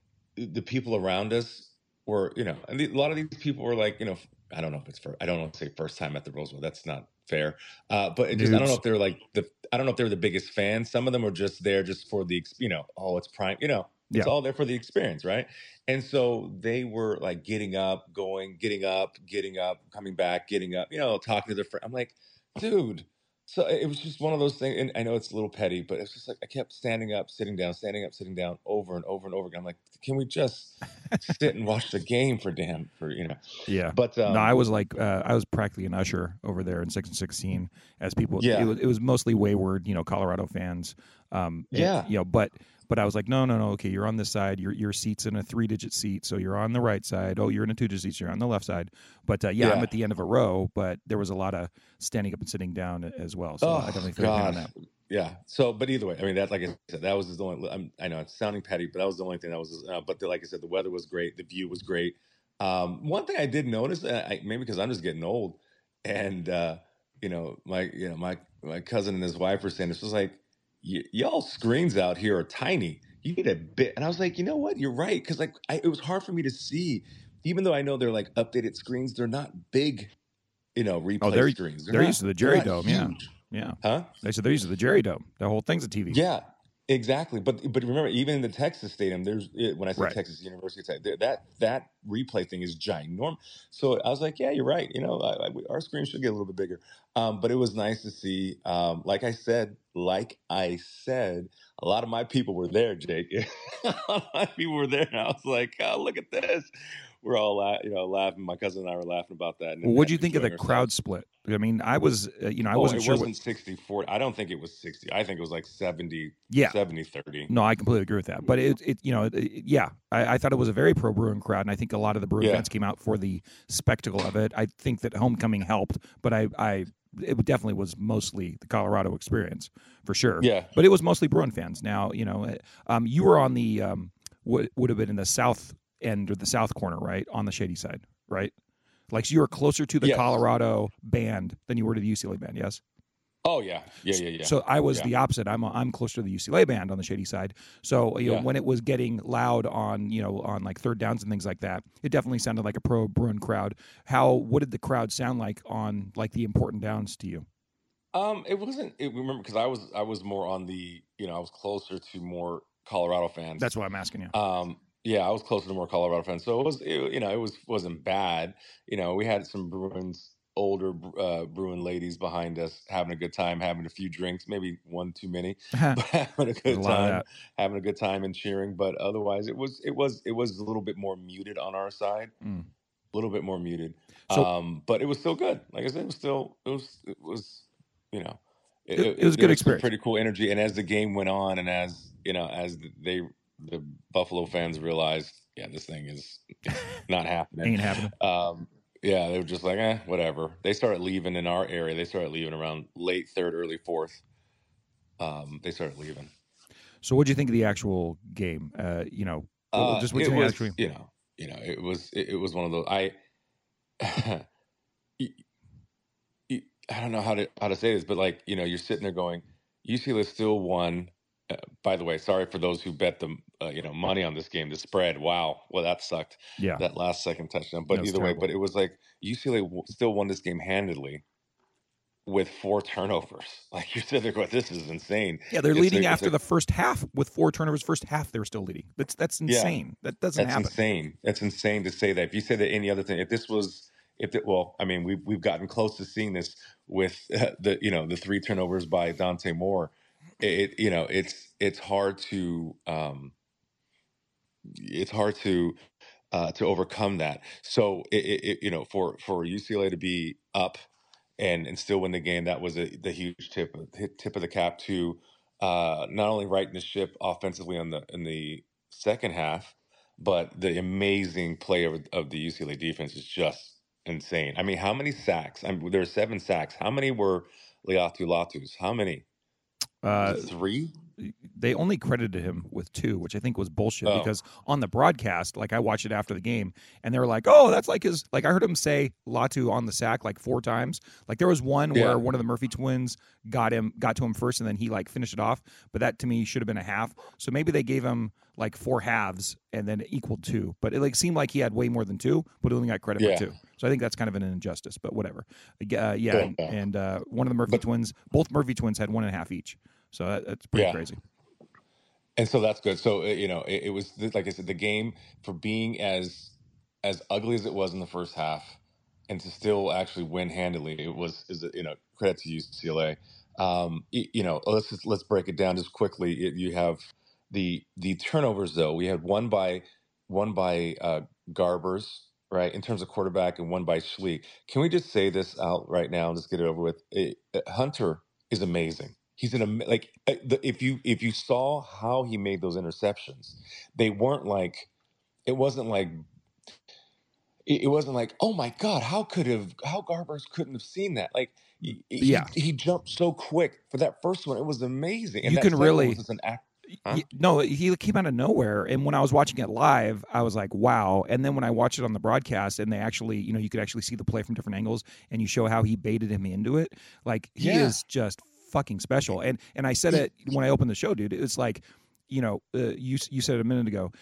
the people around us were, you know, and the, a lot of these people were like, you know, I don't know if it's for, I don't want to say first time at the Rose Bowl. That's not fair. Uh, but it just, I don't know Noobs. if they're like the, I don't know if they were the biggest fans. Some of them were just there just for the, ex- you know, oh, it's prime, you know, it's Yeah. all there for the experience, right? And so they were like getting up, going, getting up, getting up, coming back, getting up, you know, talking to their friend. I'm like, dude. So it was just one of those things, and I know it's a little petty, but it's just like I kept standing up, sitting down, standing up, sitting down, over and over and over again. I'm like, can we just sit and watch the game for damn, for you know? Yeah. But um, no, I was like, uh, I was practically an usher over there in six and sixteen as people. Yeah. It was, it was mostly wayward, you know, Colorado fans. Um, and, Yeah. you know, but but I was like, no, no, no. Okay, you're on this side. Your your seat's in a three digit seat, so you're on the right side. Oh, you're in a two digit seat, so you're on the left side. But uh, yeah, Yeah. I'm at the end of a row. But there was a lot of standing up and sitting down as well. So I definitely feel you on that. Yeah. So, but either way, I mean, that, like I said, that was the only, I'm, I know it's sounding petty, but that was the only thing that was, uh, but the, like I said, the weather was great. The view was great. Um, one thing I did notice, uh, I, maybe because I'm just getting old, and, uh, you know, my, you know, my, my cousin and his wife were saying, this was like, y- y'all screens out here are tiny. You need a bit. And I was like, you know what? You're right. Cause like, I, it was hard for me to see, even though I know they're like updated screens, they're not big, you know, replay Oh, they're screens. they're not- used to the Jerry not Dome. Yeah. huge. Yeah. Huh? They said they're used to the Jerry Dome. The whole thing's a T V. Yeah, exactly. But but remember, even in the Texas Stadium, there's it- when I say Right. Texas University, Tech, there- that that replay thing is ginormous. So I was like, yeah, you're right. You know, I, I, our screen should get a little bit bigger. Um, but it was nice to see. Um, like I said, like I said, a lot of my people were there, Jake. A lot of my people were there, and I was like, oh, look at this. We're all la- you know laughing. My cousin and I were laughing about that. And Well, what do you think of the enjoying crowd ourselves. split? I mean, I was, uh, you know, I Oh, wasn't it sure. wasn't what, sixty forty. I don't think it was sixty. I think it was like seventy, Yeah. seventy thirty. No, I completely agree with that. But it, it you know, it, it- yeah, I, I thought it was a very pro Bruin crowd, and I think a lot of the Bruin Yeah. fans came out for the spectacle of it. I think that homecoming helped, but I, I, it definitely was mostly the Colorado experience for sure. Yeah. But it was mostly Bruin fans. Now, you know, um, you were on the um, what would have been in the south end or the south corner, right, on the shady side, right? Like so you were closer to the Yes. Colorado band than you were to the U C L A band. Yes. Oh yeah, yeah, yeah, yeah. So I was Yeah. the opposite. I'm I'm closer to the U C L A band on the shady side. So you know Yeah. when it was getting loud on you know on like third downs and things like that, it definitely sounded like a pro Bruin crowd. How what did the crowd sound like on like the important downs to you? Um, it wasn't. It, remember, because I was I was more on the you know I was closer to more Colorado fans. That's what I'm asking you. Um, yeah, I was closer to more Colorado fans, so it was it, you know it was wasn't bad. You know, we had some Bruins, older uh, Bruin ladies behind us having a good time, having a few drinks, maybe one too many, but having a There's good a lot of time, that. having a good time and cheering. But otherwise, it was it was it was a little bit more muted on our side, Mm. a little bit more muted. So- um, but it was still good. Like I said, it was still it was it was you know It- it was a good some experience. pretty cool energy. And as the game went on, and as you know, as they the Buffalo fans realized, yeah, this thing is not happening. Ain't happening. Um, yeah, they were just like, eh, whatever. They started leaving in our area. They started leaving around late third, early fourth. Um, they started leaving. So what do you think of the actual game? Uh, you know, well, Uh, just what it you think was, actually. you know, you know, it was it, it was one of those. I y- y- I don't know how to how to say this, but like you know, you're sitting there going, U C L A still won. Uh, by the way, sorry for those who bet the uh, you know money on this game. The spread, wow, well that sucked. Yeah. That last second touchdown. But That was either way, terrible. but it was like U C L A w- still won this game handedly with four turnovers. Like you said, they're going, this is insane. Yeah, they're It's leading like- it's after like- the first half with four turnovers. First half, they were still leading. That's that's Yeah. insane. That doesn't That's happen. insane. That's insane to say that. If you say that any other thing, if this was, if it, well, I mean, we've we've gotten close to seeing this with uh, the you know the three turnovers by Dante Moore. It, it you know it's it's hard to um, it's hard to uh, to overcome that. So it, it, it you know for for U C L A to be up and and still win the game, that was a the huge tip tip of the cap to uh, not only righting the ship offensively on the in the second half, but the amazing play of, of the U C L A defense is just insane. I mean, how many sacks? I mean, there are seven sacks. How many were Leatu Latus? How many? Uh, Was it three? they only credited him with two, which I think was bullshit Oh. because on the broadcast, like I watched it after the game, and they were like, "Oh, that's like his." Like I heard him say Latu on the sack like four times. Like there was one Yeah. where one of the Murphy twins got him, got to him first, and then he like finished it off. But that to me should have been a half. So maybe they gave him like four halves and then it equaled two. But it like seemed like he had way more than two, but he only got credit Yeah. for two. So I think that's kind of an injustice. But whatever. Uh, yeah, Yeah. and, and uh, one of the Murphy But- twins, both Murphy twins had one and a half each. So that, that's pretty Yeah. crazy. And so that's good. So uh, you know, it, it was th- like I said, the game for being as as ugly as it was in the first half, and to still actually win handily, it was is a, you know credit to U C L A. Um, y- you know, let's just let's break it down just quickly. It, you have the the turnovers though. We had one by one by uh, Garbers, right, in terms of quarterback, and one by Schlee. Can we just say this out right now and just get it over with? It, uh, Hunter is amazing. He's an ama- like uh, the, if you if you saw how he made those interceptions, they weren't like it wasn't like it, it wasn't like oh my god how could have how Garbers couldn't have seen that like he, Yeah. he, he jumped so quick for that first one. It was amazing. And You that can second really- one was just an act. Huh? Y- No, he came out of nowhere. And when I was watching it live, I was like, wow. And then when I watched it on the broadcast and they actually, you know, you could actually see the play from different angles and you show how he baited him into it. Like, he Yeah. is just fucking special. And and I said it when I opened the show, dude. It's like, you know, uh, you, you said it a minute ago.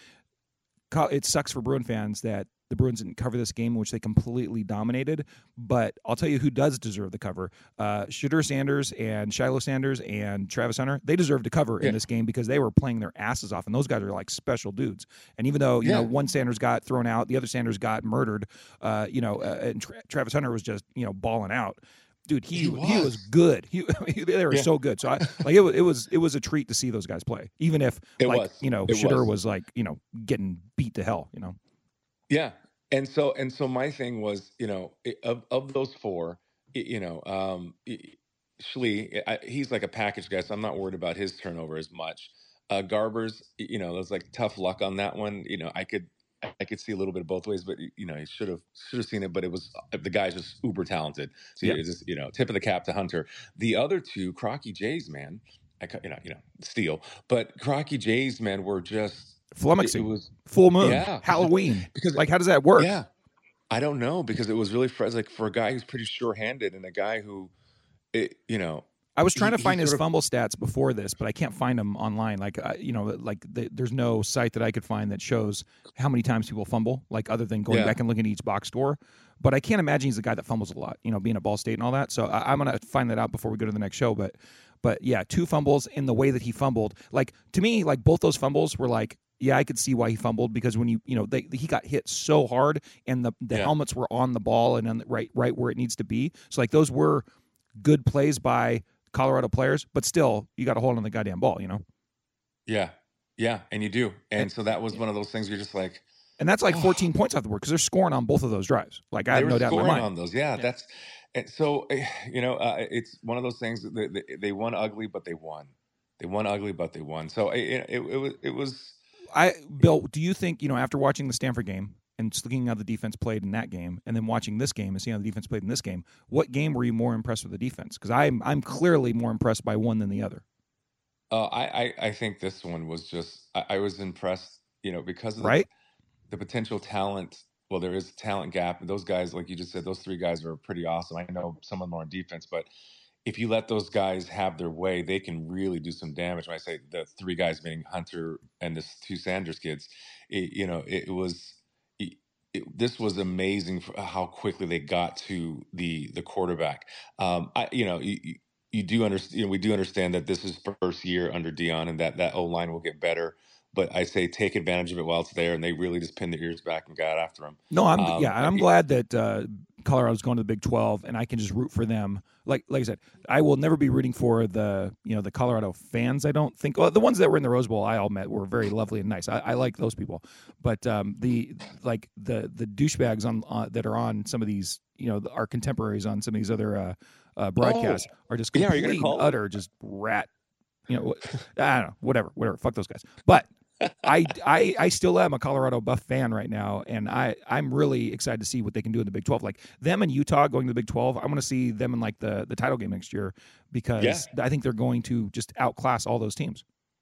Co- It sucks for Bruin fans that the Bruins didn't cover this game, which they completely dominated. But I'll tell you who does deserve the cover. Uh, Shadur Sanders and Shiloh Sanders and Travis Hunter, they deserve to cover Yeah. in this game because they were playing their asses off. And those guys are like special dudes. And even though, you Yeah. know, one Sanders got thrown out, the other Sanders got murdered, uh, you know, uh, and Tra- Travis Hunter was just, you know, balling out. Dude, he He he was, was. good. He, they were Yeah. so good. So I like it was it was it was a treat to see those guys play. Even if It like, was. you know, It Shadur was. was like, you know, getting beat to hell, you know. Yeah, and so and so my thing was, you know, i- of of those four, i- you know, um, i- Schlee, I, he's like a package guy, so I'm not worried about his turnover as much. Uh, Garbers, y- you know, there's like tough luck on that one. You know, I could I could see a little bit of both ways, but you know, he should have should have seen it. But it was the guy's just uber talented. So Yeah. it's just you know, tip of the cap to Hunter. The other two, Crocky Jays, man, I ca- you know you know steal, but Crocky Jays, man, were just it, it Flummoxing. was. Full moon, Yeah. Halloween. Because Like, how does that work? yeah, I don't know because it was really fresh. Like for a guy who's pretty sure-handed and a guy who, it, you know, I was trying he- to he find his sort of- fumble stats before this, but I can't find them online. Like, uh, you know, like the, there's no site that I could find that shows how many times people fumble, like other than going Yeah. back and looking at each box score. But I can't imagine he's a guy that fumbles a lot, you know, being at Ball State and all that. So I, I'm going to find that out before we go to the next show. But, but yeah, two fumbles in the way that he fumbled. Like, to me, like both those fumbles were like, yeah, I could see why he fumbled because when you, you know, they, he got hit so hard and the, the Yeah. helmets were on the ball and on the, right, right where it needs to be. So like those were good plays by Colorado players, but still you got to hold on the goddamn ball, you know? yeah, yeah, and you do, and And- so that was one of those things you're just like, And that's like Oh. fourteen points off the board because they're scoring on both of those drives. Like I they have were no doubt in my scoring mind. on those. Yeah, Yeah. that's, and so eh, you know, uh, it's one of those things that they, they, they won ugly, but they won. They won ugly, but they won. So it, it, it was, it was. I Bill, do you think, you know, after watching the Stanford game and just looking at how the defense played in that game, and then watching this game and seeing how the defense played in this game, what game were you more impressed with the defense? Because I'm I'm clearly more impressed by one than the other. Uh, I, I, I think this one was just. I, I was impressed, you know, because of the, Right? the potential talent. Well, there is a talent gap. Those guys, like you just said, those three guys are pretty awesome. I know some of them are on defense, but if you let those guys have their way, they can really do some damage. When I say the three guys, meaning Hunter and the two Sanders kids, it, you know, it, it was. It, it, this was amazing for how quickly they got to the the quarterback. Um, I, you know, you, you- you do understand. You know, we do understand that this is first year under Dion, and that that O line will get better. But I say take advantage of it while it's there, and they really just pinned their ears back and got after him. No, I'm Um, yeah, and I'm it- glad that uh, Colorado's going to the Big twelve, and I can just root for them. Like like I said, I will never be rooting for the you know the Colorado fans. I don't think well, the ones that were in the Rose Bowl I all met were very lovely and nice. I, I like those people, but um, the like the the douchebags on uh, that are on some of these you know our contemporaries on some of these other uh, uh, broadcasts are just Yeah, are complete you gonna and call them? utter just rat. You know, I don't know, whatever, whatever. Fuck those guys. But I, I, I still am a Colorado Buff fan right now, and I, I'm really excited to see what they can do in the Big twelve. Like them and Utah going to the Big twelve, I want to see them in like the, the title game next year because I think they're going to just outclass all those teams.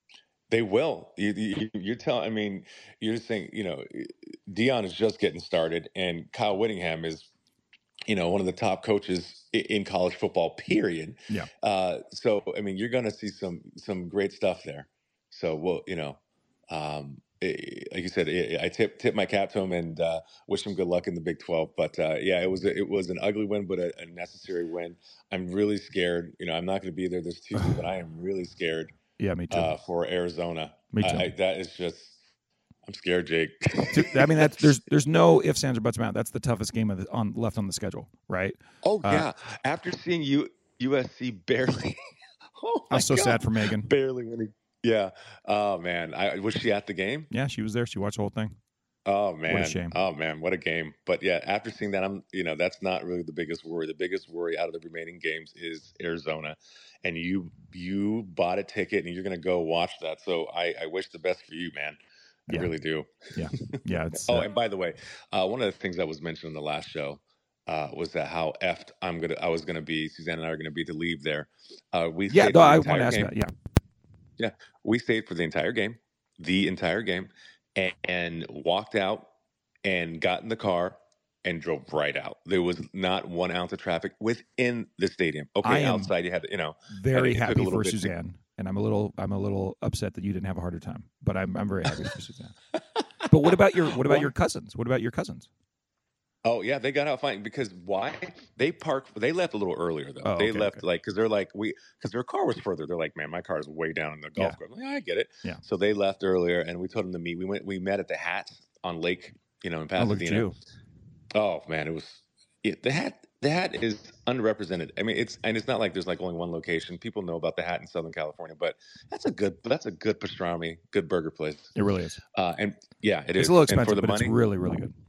They will. You, you, you're telling. I mean, you're just saying. You know, Dion is just getting started, and Kyle Whittingham is, you know, one of the top coaches i- in college football. Period. Yeah. Uh, so, I mean, you're going to see some some great stuff there. So, well, you know, um, eh, like you said, eh, I tip tip my cap to him and uh, wish him good luck in the Big twelve. But uh, yeah, it was a, it was an ugly win, but a, a necessary win. I'm really scared. You know, I'm not going to be there this Tuesday, but I am really scared. Yeah, me too. Uh, for Arizona. Me too. I, I, that is just, I'm scared, Jake. I mean, that's there's there's no ifs, ands, or buts about it. That's the toughest game of the, on left on the schedule, right? Oh Uh, yeah. After seeing you U S C barely, oh I my was so God, sad for Megan. barely winning. Yeah. Oh man. I was she at the game? Yeah, she was there. She watched the whole thing. Oh man. shame. Oh man, what a game. But yeah, after seeing that, I'm you know, that's not really the biggest worry. The biggest worry out of the remaining games is Arizona. And you you bought a ticket and you're gonna go watch that. So I, I wish the best for you, man. I Yeah. really do. Yeah, yeah. It's Oh, uh, and by the way, uh, one of the things that was mentioned in the last show uh, was that how effed I'm gonna I was gonna be. Suzanne and I are gonna be to leave there. Uh, we yeah. stayed No, for the I want to entire ask you game. that. Yeah, Yeah, we stayed for the entire game, the entire game, and, and walked out and got in the car and drove right out. There was not one ounce of traffic within the stadium. I Okay, am outside you had to, you know, very it took a happy little for bit to- Suzanne, and I'm a little I'm a little upset that you didn't have a harder time. But I'm I'm very happy for Suzanne. But what about your what about Why? your cousins? What about your cousins? Oh yeah, they got out fine because why? They parked. They left a little earlier though. Oh, they okay, left okay. like because they're like we because their car was further. They're like, man, my car is way down in the golf Yeah. course. I'm like, yeah, I get it. Yeah. So they left earlier, and we told them to meet. We went. We met at the Hat on Lake, you know, in Oh, look at Pasadena. you. Oh man, it was it, the Hat. The Hat is underrepresented. I mean, it's and it's not like there's like only one location. People know about the Hat in Southern California, but that's a good that's a good pastrami, good burger place. It really is. Uh, and yeah, it is. It's a little And expensive, for the but money, it's really really good.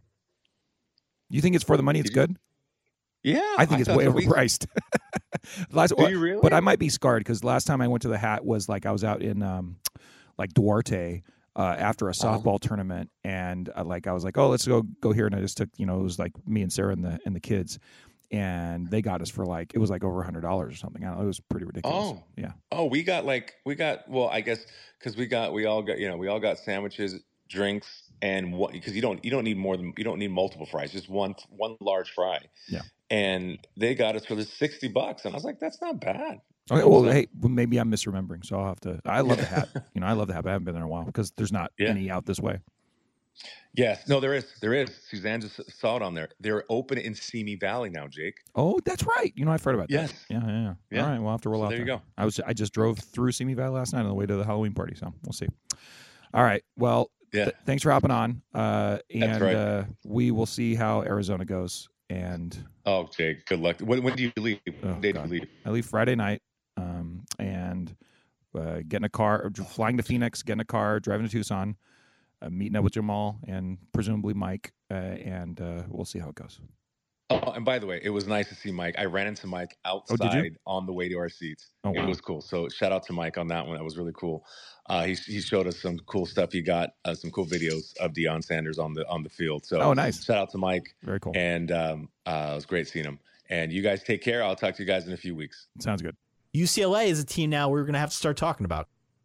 You think it's for the money? It's Did you- good. yeah, I think it's thought way so. We- overpriced. last, Do you really? But I might be scarred because last time I went to the Hat was like I was out in um, like Duarte uh, after a Uh-huh. softball tournament, and uh, like I was like, oh, let's go go here, and I just took you know it was like me and Sarah and the and the kids, and they got us for like it was like over a hundred dollars or something. I don't know, it was pretty ridiculous. Oh. Yeah, Oh, we got like we got well, I guess because we got we all got you know we all got sandwiches, drinks, and what because you don't you don't need more than you don't need multiple fries, just one one large fry. Yeah. And they got us for the sixty bucks, and I was like, that's not bad. Okay, well, hey, well, maybe I'm misremembering, so I'll have to. I love the Hat. You know, I love the Hat. But I haven't been there in a while because there's not Yeah. any out this way. Yes, no, there is there is. Suzanne just saw it on there. They're open in Simi Valley now, Jake. Oh, that's right. You know, I've heard about Yes. that. Yeah, yeah, yeah. Yeah. All right, we'll have to roll So out there you go. I was I just drove through Simi Valley last night on the way to the Halloween party, so we'll see. All right. Well, Yeah. th- thanks for hopping on. Uh, and That's right. uh, we will see how Arizona goes. And Oh, Jake, good luck. When, when do you leave? Oh, When day do God. you leave? I leave Friday night, um, and uh, get in a car, or dr- flying to Phoenix, get in a car, driving to Tucson, uh, meeting up with Jamal and presumably Mike, uh, and uh, we'll see how it goes. Oh, and by the way, it was nice to see Mike. I ran into Mike Oh, did you? outside on the way to our seats. Oh, It wow. was cool. So shout out to Mike on that one. That was really cool. Uh, he he showed us some cool stuff. He got uh, some cool videos of Deion Sanders on the on the field. So Oh, nice. shout out to Mike. Very cool. And um, uh, it was great seeing him. And you guys take care. I'll talk to you guys in a few weeks. Sounds good. U C L A is a team now we're going to have to start talking about.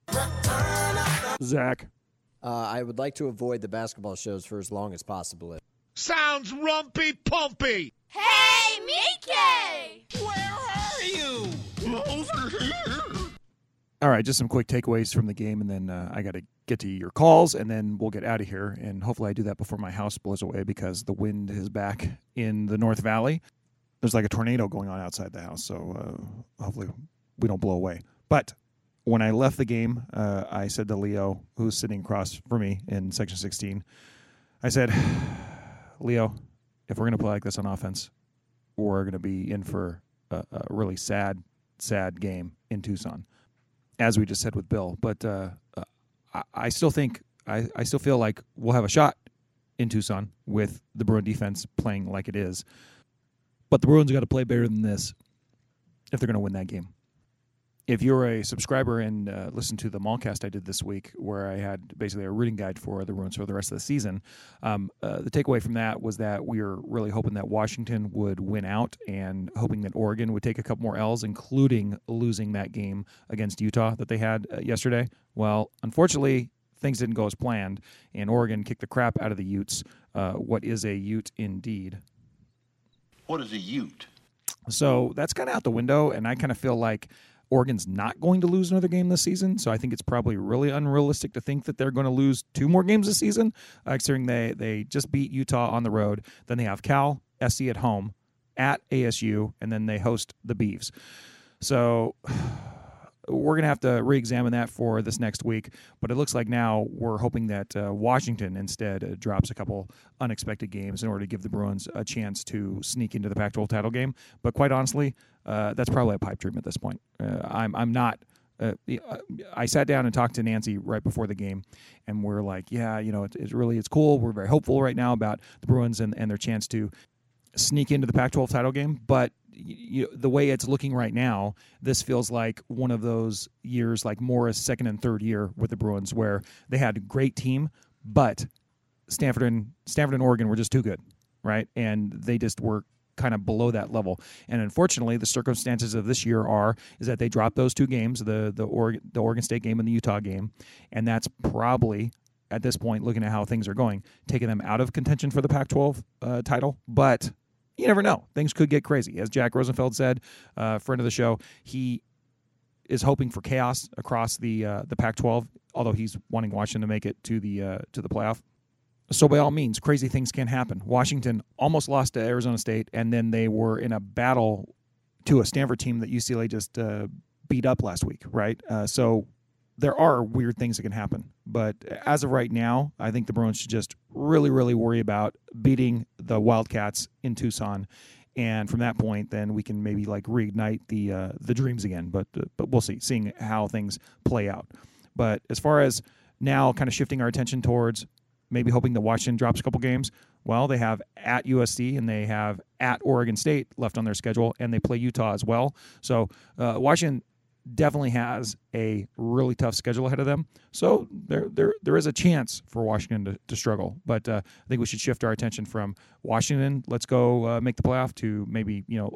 Zach. Uh, I would like to avoid the basketball shows for as long as possible. Sounds rumpy pumpy. Hey, Mickey! Where are you? Over here. All right, just some quick takeaways from the game, and then uh, I got to get to your calls, and then we'll get out of here. And hopefully I do that before my house blows away because the wind is back in the North Valley. There's like a tornado going on outside the house, so uh, hopefully we don't blow away. But when I left the game, uh, I said to Leo, who's sitting across from me in Section sixteen, I said, Leo, if we're going to play like this on offense, we're going to be in for a, a really sad, sad game in Tucson, as we just said with Bill. But uh, I, I still think, I, I still feel like we'll have a shot in Tucson with the Bruin defense playing like it is. But the Bruins got to play better than this if they're going to win that game. if you're a subscriber and uh, listen to the Mallcast I did this week, where I had basically a reading guide for the Bruins for the rest of the season, um, uh, the takeaway from that was that we were really hoping that Washington would win out and hoping that Oregon would take a couple more L's, including losing that game against Utah that they had uh, yesterday. Well, unfortunately, things didn't go as planned, and Oregon kicked the crap out of the Utes. Uh, what is a Ute indeed? What is a Ute? So that's kind of out the window, and I kind of feel like Oregon's not going to lose another game this season, so I think it's probably really unrealistic to think that they're going to lose two more games this season, uh, considering they, they just beat Utah on the road. Then they have Cal, S C at home, at A S U, and then they host the Beavs. So we're going to have to re-examine that for this next week, but it looks like now we're hoping that uh, Washington instead uh, drops a couple unexpected games in order to give the Bruins a chance to sneak into the Pac twelve title game. But quite honestly, uh, that's probably a pipe dream at this point. Uh, I'm I'm not. Uh, I sat down and talked to Nancy right before the game, and we're like, yeah, you know, it, it's really it's cool. We're very hopeful right now about the Bruins and, and their chance to sneak into the Pac twelve title game, but you, the way it's looking right now, this feels like one of those years like Morris' second and third year with the Bruins, where they had a great team, but Stanford and Stanford and Oregon were just too good, right? And they just were kind of below that level. And unfortunately, the circumstances of this year are is that they dropped those two games, the the Oregon, the Oregon State game and the Utah game, and that's probably at this point, looking at how things are going, taking them out of contention for the Pac twelve uh, title, but you never know. Things could get crazy. As Jack Rosenfeld said, uh, friend of the show, he is hoping for chaos across the uh, the Pac twelve, although he's wanting Washington to make it to the uh, to the playoff. So by all means, crazy things can happen. Washington almost lost to Arizona State, and then they were in a battle to a Stanford team that U C L A just uh, beat up last week, right? Uh, so there are weird things that can happen. But as of right now, I think the Bruins should just really, really worry about beating the Wildcats in Tucson. And from that point, then we can maybe like reignite the uh, the dreams again. But uh, but we'll see, seeing how things play out. But as far as now kind of shifting our attention towards maybe hoping that Washington drops a couple games, well, they have at U S C and they have at Oregon State left on their schedule, and they play Utah as well. So uh, Washington definitely has a really tough schedule ahead of them. So there there there is a chance for Washington to, to struggle. But uh, I think we should shift our attention from Washington, let's go uh, make the playoff, to maybe, you know,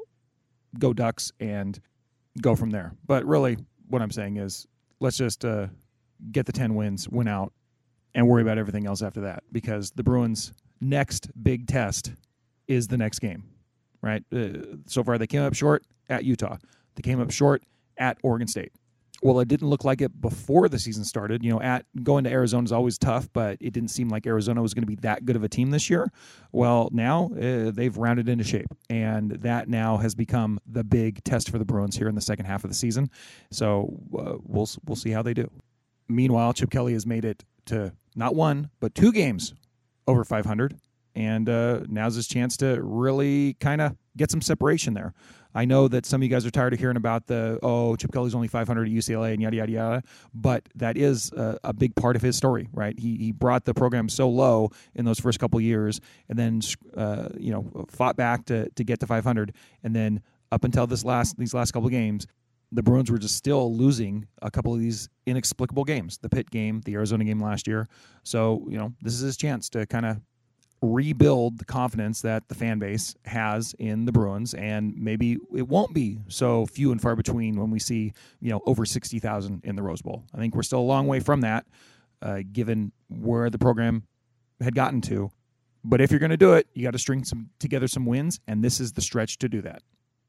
go Ducks and go from there. But really what I'm saying is let's just uh, get the ten wins, win out, and worry about everything else after that, because the Bruins' next big test is the next game, right? Uh, so far they came up short at Utah. They came up short at Oregon State. Well, it didn't look like it before the season started. You know, at going to Arizona is always tough, but it didn't seem like Arizona was going to be that good of a team this year. Well, now uh, they've rounded into shape, and that now has become the big test for the Bruins here in the second half of the season. So uh, we'll we'll see how they do. Meanwhile, Chip Kelly has made it to not one, but two games over five hundred, and uh, now's his chance to really kind of get some separation there. I know that some of you guys are tired of hearing about the, oh, Chip Kelly's only five hundred at U C L A and yada, yada, yada, but that is a, a big part of his story, right? He he brought the program so low in those first couple years, and then, uh, you know, fought back to, to get to five hundred, and then up until this last these last couple games, the Bruins were just still losing a couple of these inexplicable games, the Pitt game, the Arizona game last year. So, you know, this is his chance to kind of rebuild the confidence that the fan base has in the Bruins, and maybe it won't be so few and far between when we see, you know, over sixty thousand in the Rose Bowl. I think we're still a long way from that, uh, given where the program had gotten to. But if you're going to do it, you got to string some together some wins, and this is the stretch to do that.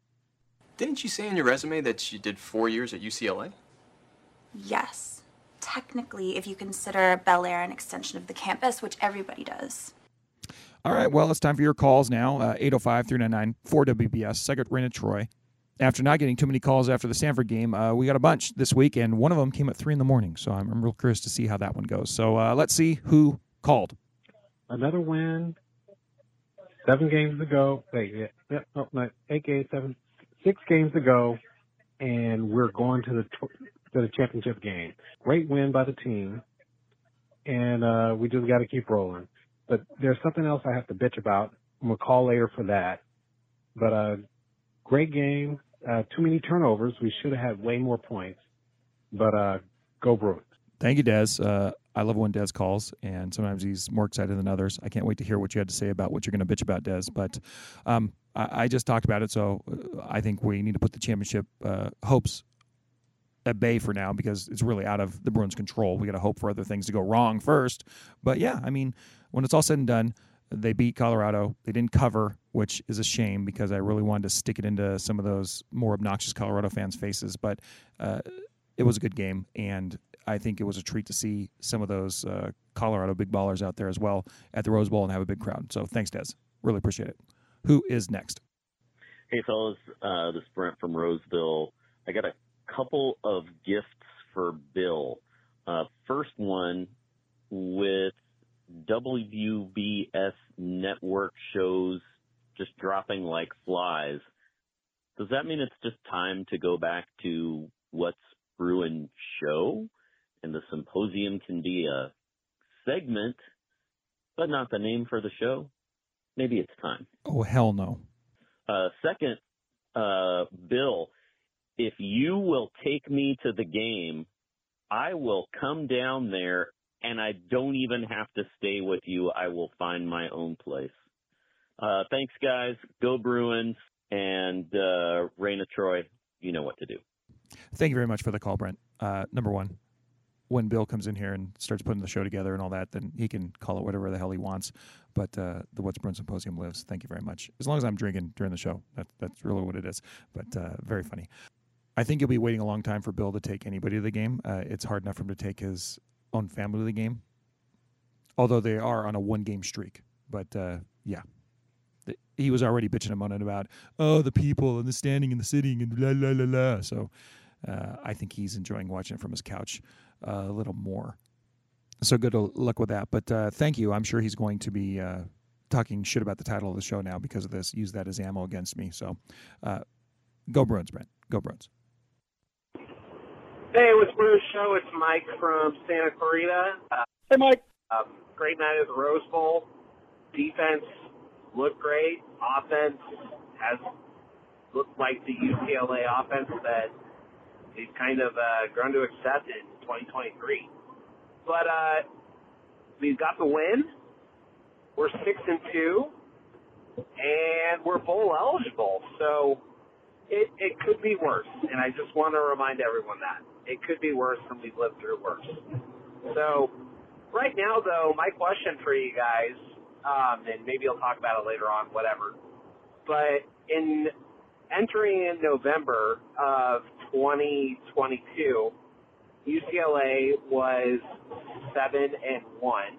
Didn't you say in your resume that you did four years at U C L A? Yes. Technically, if you consider Bel Air an extension of the campus, which everybody does. All right, well, it's time for your calls now. Uh, eight oh five, three nine nine, four W B S, Second Rena Troy. After not getting too many calls after the Stanford game, uh, we got a bunch this week, and one of them came at three in the morning, so I'm, I'm real curious to see how that one goes. So uh, let's see who called. Another win. Seven games to go. Wait, yeah, yeah, no, no, eight games, seven, six games to go, and we're going to the to the championship game. Great win by the team, and uh, we just got to keep rolling. But there's something else I have to bitch about. I'm going to call later for that. But uh, great game. Uh, too many turnovers. We should have had way more points. But uh, go Bruins. Thank you, Des. Uh, I love when Des calls, and sometimes he's more excited than others. I can't wait to hear what you had to say about what you're going to bitch about, Des. But um, I, I just talked about it, so I think we need to put the championship uh, hopes at bay for now because it's really out of the Bruins' control. We got to hope for other things to go wrong first. But yeah, I mean, when it's all said and done, they beat Colorado. They didn't cover, which is a shame because I really wanted to stick it into some of those more obnoxious Colorado fans' faces. But uh, it was a good game, and I think it was a treat to see some of those uh, Colorado big ballers out there as well at the Rose Bowl and have a big crowd. So thanks, Des. Really appreciate it. Who is next? Hey, fellas. Uh, this is Brent from Roseville. I got a couple of gifts for Bill. Uh, first one, with W B S network shows just dropping like flies, does that mean it's just time to go back to What's Bruin show? And the symposium can be a segment, but not the name for the show? Maybe it's time. Oh, hell no. Uh, second, uh, Bill, if you will take me to the game, I will come down there, and I don't even have to stay with you. I will find my own place. Uh, thanks, guys. Go Bruins. And uh, Raina Troy, you know what to do. Thank you very much for the call, Brent. Uh, number one, when Bill comes in here and starts putting the show together and all that, then he can call it whatever the hell he wants. But uh, the What's Bruin Symposium lives. Thank you very much. As long as I'm drinking during the show, that, that's really what it is. But uh, very funny. I think you'll be waiting a long time for Bill to take anybody to the game. Uh, it's hard enough for him to take his own family to the game, although they are on a one-game streak. But, uh, yeah. The, he was already bitching and moaning about, oh, the people and the standing and the sitting and la, la, la, la. So uh, I think he's enjoying watching it from his couch uh, a little more. So good luck with that. But uh, thank you. I'm sure he's going to be uh, talking shit about the title of the show now because of this. Use that as ammo against me. So uh, go Bruins, Brent. Go Bruins. Hey, what's Bruins show? It's Mike from Santa Clarita. Uh, hey, Mike. Um, great night at the Rose Bowl. Defense looked great. Offense has looked like the U C L A offense that they've kind of uh, grown to accept in twenty twenty-three. But uh, we've got the win. We're six and two, and we're bowl eligible. So it it could be worse, and I just want to remind everyone that it could be worse, and we've lived through worse. So right now, though, my question for you guys, um, and maybe I'll talk about it later on, whatever. But in entering in November of twenty twenty-two, U C L A was seven and one,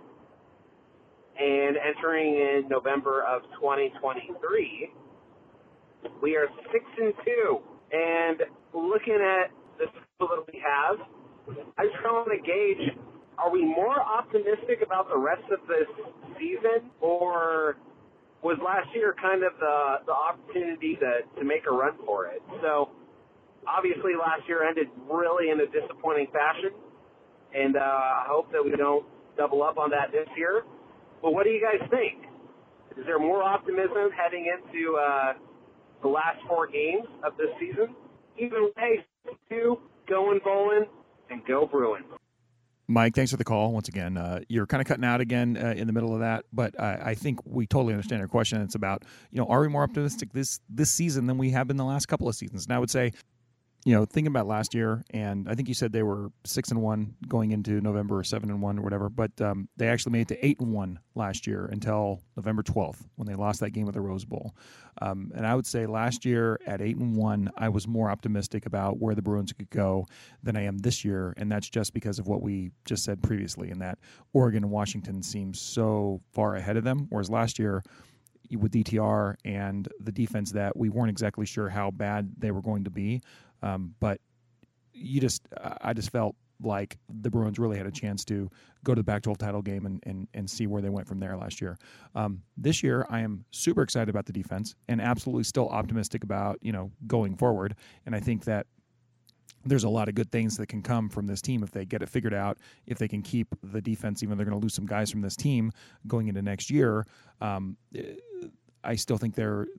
and entering in November of twenty twenty-three, we are six and two. And looking at the schedule that we have, I just want to gauge: are we more optimistic about the rest of this season, or was last year kind of the the opportunity to to make a run for it? So obviously, last year ended really in a disappointing fashion, and uh, I hope that we don't double up on that this year. But what do you guys think? Is there more optimism heading into uh, the last four games of this season? Either way, two, going bowling, and go Bruins. Mike, thanks for the call once again. Uh, you're kind of cutting out again uh, in the middle of that, but I, I think we totally understand your question. It's about, you know, are we more optimistic this this season than we have been the last couple of seasons? And I would say, you know, thinking about last year, and I think you said they were six and one going into November, or seven and one, or whatever. But um, they actually made it to eight and one last year until November twelfth when they lost that game at the Rose Bowl. Um, and I would say last year at eight and one, I was more optimistic about where the Bruins could go than I am this year, and that's just because of what we just said previously, in that Oregon and Washington seem so far ahead of them, whereas last year, with D T R and the defense, that we weren't exactly sure how bad they were going to be. Um, but you just, I just felt like the Bruins really had a chance to go to the Pac twelve title game and, and, and see where they went from there last year. Um, this year, I am super excited about the defense and absolutely still optimistic about, you know, going forward. And I think that there's a lot of good things that can come from this team if they get it figured out, if they can keep the defense, even though they're going to lose some guys from this team going into next year. Um, I still think they're,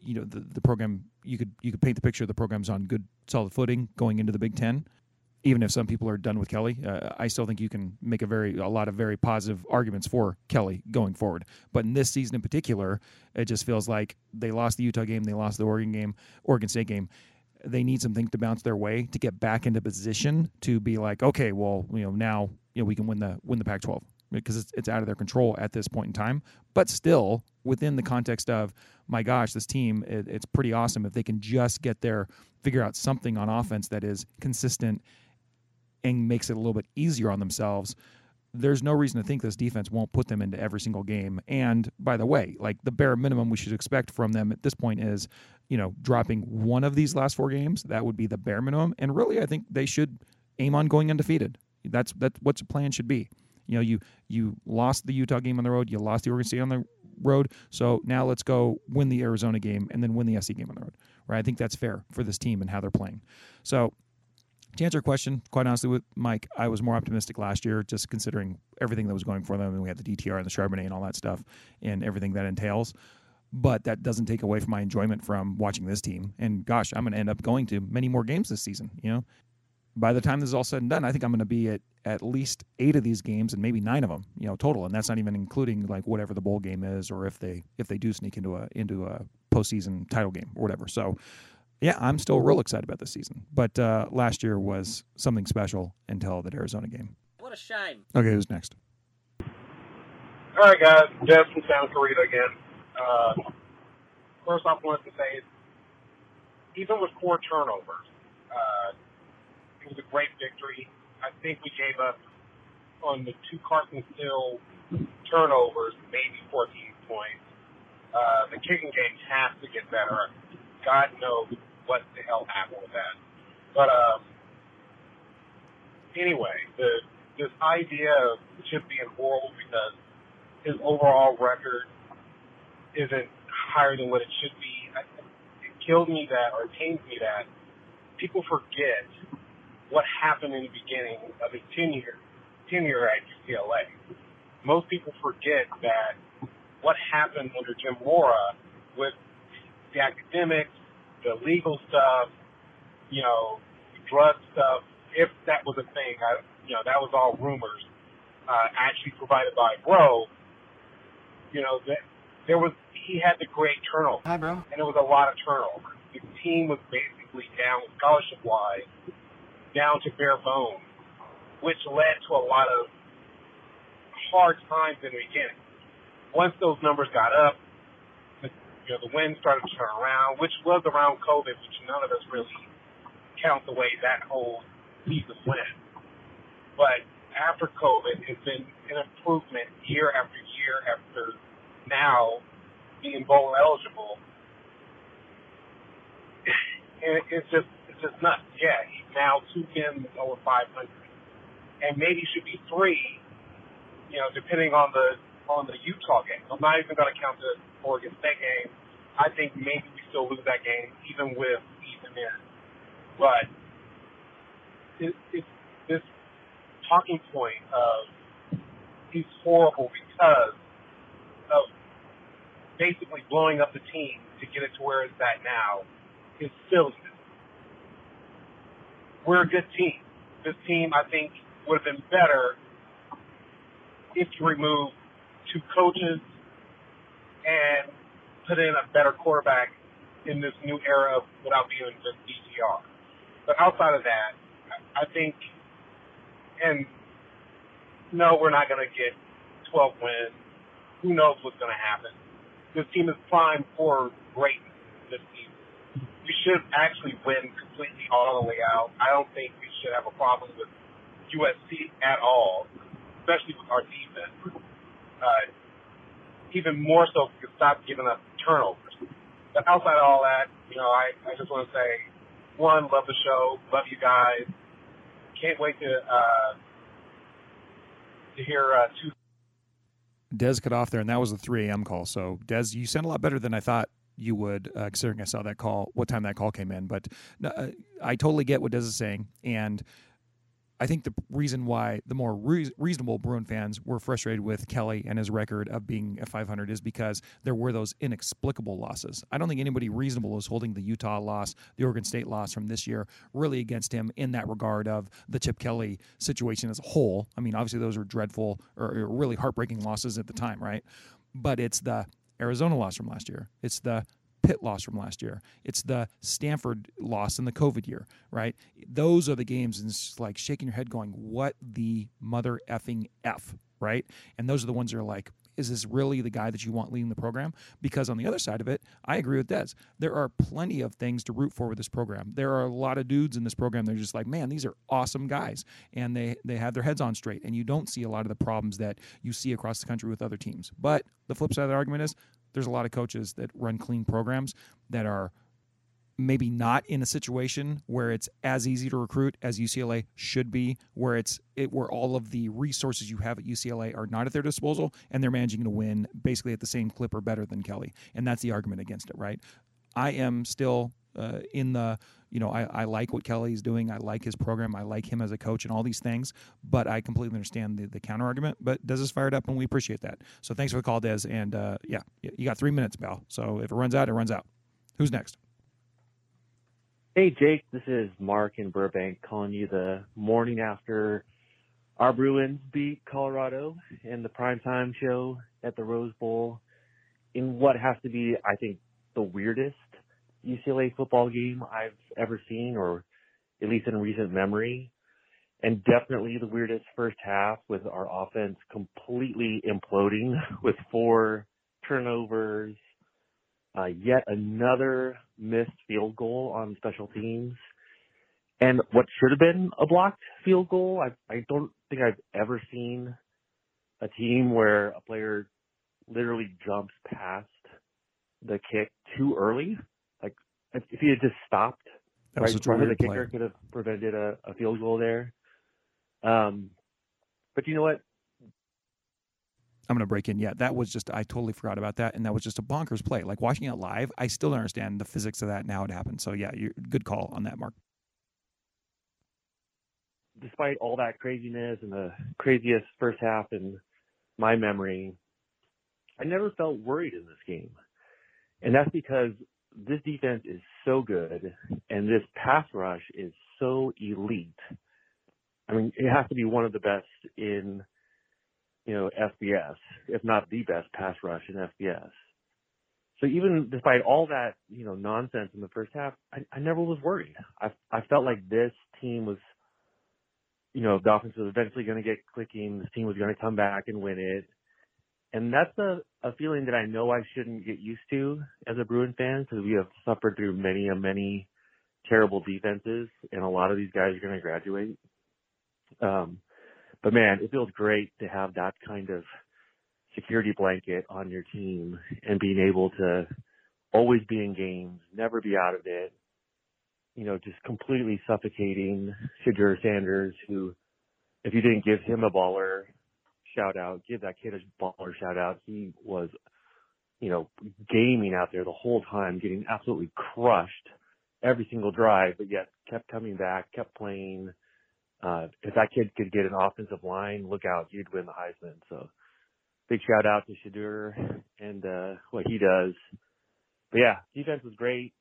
you know, the, the program, you could you could paint the picture the program's on good, solid footing going into the Big Ten. Even if some people are done with Kelly, uh, I still think you can make a very a lot of very positive arguments for Kelly going forward. But in this season in particular, it just feels like they lost the Utah game, they lost the Oregon game, Oregon State game. They need some things to bounce their way to get back into position to be like, okay, well, you know, now you know we can win the win the Pac twelve because it's it's out of their control at this point in time. But still, within the context of, my gosh, this team, it, it's pretty awesome if they can just get there, figure out something on offense that is consistent and makes it a little bit easier on themselves. There's no reason to think this defense won't put them into every single game. And by the way, like the bare minimum we should expect from them at this point is, you know, dropping one of these last four games. That would be the bare minimum. And really, I think they should aim on going undefeated. That's that's what the plan should be. You know, you you lost the Utah game on the road, you lost the Oregon State on the road. So now let's go win the Arizona game and then win the S C game on the road. Right? I think that's fair for this team and how they're playing. So to answer your question, quite honestly, with Mike, I was more optimistic last year, just considering everything that was going for them. And we had the D T R and the Charbonnet and all that stuff and everything that entails. But that doesn't take away from my enjoyment from watching this team. And gosh, I'm going to end up going to many more games this season. You know, by the time this is all said and done, I think I'm going to be at at least eight of these games and maybe nine of them, you know, total. And that's not even including like whatever the bowl game is, or if they if they do sneak into a into a postseason title game or whatever. So. Yeah, I'm still real excited about this season. But uh, last year was something special until that Arizona game. What a shame. Okay, who's next? All right, guys. Jeff from Santa Clarita again. Uh, first off, I wanted to say, even with four turnovers, uh, it was a great victory. I think we gave up on the two Carson Hill turnovers, maybe fourteen points. Uh, the kicking game has to get better. God knows what the hell happened with that. But um, anyway, the this idea of Chip being horrible because his overall record isn't higher than what it should be, it killed me that, or it pains me that people forget what happened in the beginning of his tenure, tenure at U C L A. Most people forget that what happened under Jim Mora with the academics, the legal stuff, you know, drug stuff, if that was a thing, I, you know, that was all rumors, uh, actually provided by Bro. You know, that there was, he had the great turnover. Hi, bro. And it was a lot of turnover. The team was basically down scholarship-wise, down to bare bones, which led to a lot of hard times in the beginning. Once those numbers got up, the, you know, the wind started to turn around, which was around COVID, which none of us really count the way that whole season went. But after COVID, it's been an improvement year after year after now being bowl eligible. And it's just it's just nuts. Yeah, he's now two wins over five hundred, and maybe should be three. You know, depending on the on the Utah game. I'm not even going to count the Oregon State game. I think maybe we still lose that game, even with Ethan in. But it, it's this talking point of he's horrible because of basically blowing up the team to get it to where it's at now is silliness. We're a good team. This team, I think, would have been better if you remove two coaches and put in a better quarterback in this new era of, without being just D T R. But outside of that, I think, and no, we're not going to get twelve wins. Who knows what's going to happen? This team is primed for greatness this season. We should actually win completely all the way out. I don't think we should have a problem with U S C at all, especially with our defense. Uh, even more so if we could stop giving up turnovers. But outside of all that, you know, I, I just want to say, one, love the show, love you guys. Can't wait to uh, to hear uh, two. Dez cut off there, and that was the three a.m. call. So, Dez, you sound a lot better than I thought you would, uh, considering I saw that call, what time that call came in. But uh, I totally get what Dez is saying, and I think the reason why the more re- reasonable Bruin fans were frustrated with Kelly and his record of being at five hundred is because there were those inexplicable losses. I don't think anybody reasonable is holding the Utah loss, the Oregon State loss from this year, really against him in that regard of the Chip Kelly situation as a whole. I mean, obviously those are dreadful or, or really heartbreaking losses at the time, right? But it's the Arizona loss from last year. It's the Pitt loss from last year. It's the Stanford loss in the COVID year, right? Those are the games, and it's like shaking your head going, what the mother effing F, right? And those are the ones that are like, is this really the guy that you want leading the program? Because on the other side of it, I agree with Des. There are plenty of things to root for with this program. There are a lot of dudes in this program that are just like, man, these are awesome guys, and they, they have their heads on straight, and you don't see a lot of the problems that you see across the country with other teams. But the flip side of the argument is there's a lot of coaches that run clean programs that are maybe not in a situation where it's as easy to recruit as U C L A should be, where it's it where all of the resources you have at U C L A are not at their disposal, and they're managing to win basically at the same clip or better than Kelly. And that's the argument against it, right? I am still uh, in the, you know, I, I like what Kelly's doing. I like his program. I like him as a coach and all these things, but I completely understand the, the counter argument. But Des is fired up, and we appreciate that. So thanks for the call, Des. And uh, yeah, you got three minutes, pal. So if it runs out, it runs out. Who's next? Hey, Jake, this is Mark in Burbank calling you the morning after our Bruins beat Colorado in the primetime show at the Rose Bowl in what has to be, I think, the weirdest U C L A football game I've ever seen, or at least in recent memory, and definitely the weirdest first half with our offense completely imploding with four turnovers, Uh, yet another missed field goal on special teams, and what should have been a blocked field goal. I, I don't think I've ever seen a team where a player literally jumps past the kick too early. Like, if, if he had just stopped that was right such a before the weird kicker, play. could have prevented a, a field goal there. Um, but you know what? I'm going to break in. Yeah, that was just, I totally forgot about that. And that was just a bonkers play. Like watching it live, I still don't understand the physics of that and how it happened. So yeah, you're good call on that, Mark. Despite all that craziness and the craziest first half in my memory, I never felt worried in this game. And that's because this defense is so good and this pass rush is so elite. I mean, it has to be one of the best in, you know, F B S, if not the best pass rush in F B S. So even despite all that, you know, nonsense in the first half, I, I never was worried. I I felt like this team was, you know, the offense was eventually going to get clicking. This team was going to come back and win it. And that's a, a feeling that I know I shouldn't get used to as a Bruin fan, because we have suffered through many, many terrible defenses, and a lot of these guys are going to graduate. Um, But, man, it feels great to have that kind of security blanket on your team and being able to always be in games, never be out of it, you know, just completely suffocating Shadur Sanders, who, if you didn't give him a baller shout out, give that kid a baller shout out. He was, you know, gaming out there the whole time, getting absolutely crushed every single drive, but yet kept coming back, kept playing. Uh, if that kid could get an offensive line, look out, you'd win the Heisman. So big shout out to Shadur and uh, what he does. But yeah, defense was great,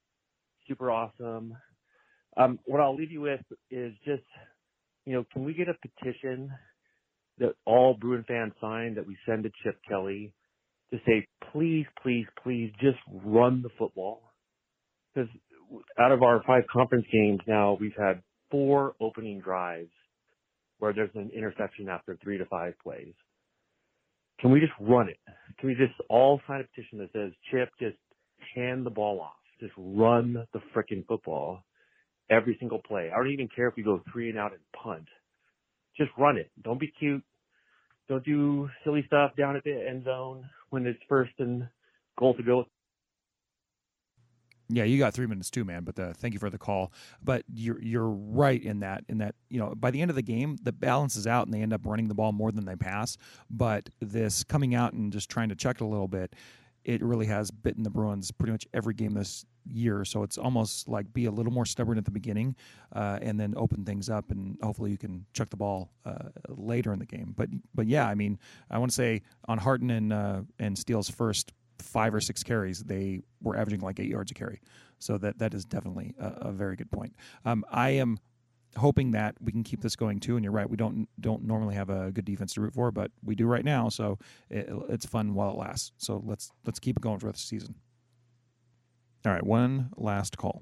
super awesome. Um, what I'll leave you with is just, you know, can we get a petition that all Bruin fans sign that we send to Chip Kelly to say, please, please, please just run the football? Because out of our five conference games now, we've had four opening drives where there's an interception after three to five plays. Can we just run it? Can we just all sign a petition that says, Chip, just hand the ball off. Just run the frickin' football every single play. I don't even care if we go three and out and punt. Just run it. Don't be cute. Don't do silly stuff down at the end zone when it's first and goal to go. Yeah, you got three minutes too, man. But uh, thank you for the call. But you're you're right in that in that you know by the end of the game, the balance is out and they end up running the ball more than they pass. But this coming out and just trying to check it a little bit, it really has bitten the Bruins pretty much every game this year. So it's almost like be a little more stubborn at the beginning uh, and then open things up, and hopefully you can chuck the ball uh, later in the game. But but yeah, I mean, I want to say on Harden and uh, and Steele's first five or six carries, they were averaging like eight yards a carry. So that that is definitely a, a very good point. Um, I am hoping that we can keep this going too. And you're right, we don't don't normally have a good defense to root for, but we do right now. So it, it's fun while it lasts. So let's let's keep it going for the season. All right, one last call.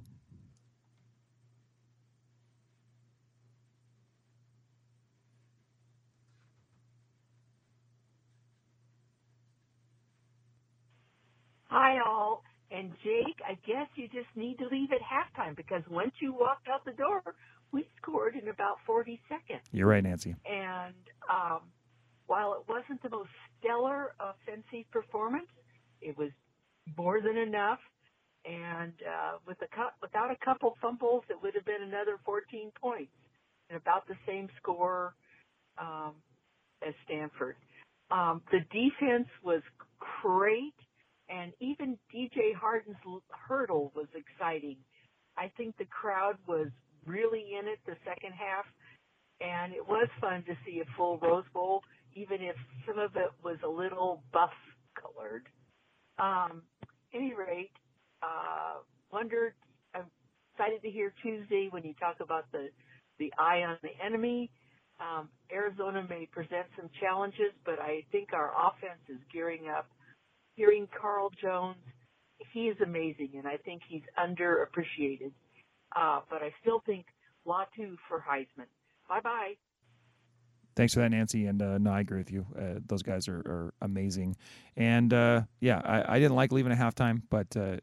Hi, all. And Jake, I guess you just need to leave at halftime, because once you walked out the door, we scored in about forty seconds. You're right, Nancy. And um, while it wasn't the most stellar offensive performance, it was more than enough. And uh, with a cu- without a couple fumbles, it would have been another fourteen points and about the same score um, as Stanford. Um, the defense was great. And even D J Harden's hurdle was exciting. I think the crowd was really in it the second half, and it was fun to see a full Rose Bowl, even if some of it was a little buff-colored. Um, at any rate, uh, wondered, I'm excited to hear Tuesday when you talk about the, the eye on the enemy. Um, Arizona may present some challenges, but I think our offense is gearing up. Hearing Carl Jones, he is amazing, and I think he's underappreciated. Uh, but I still think Latu for Heisman. Bye-bye. Thanks for that, Nancy. And uh, no, I agree with you. Uh, those guys are, are amazing. And uh, yeah, I, I didn't like leaving at halftime, but uh,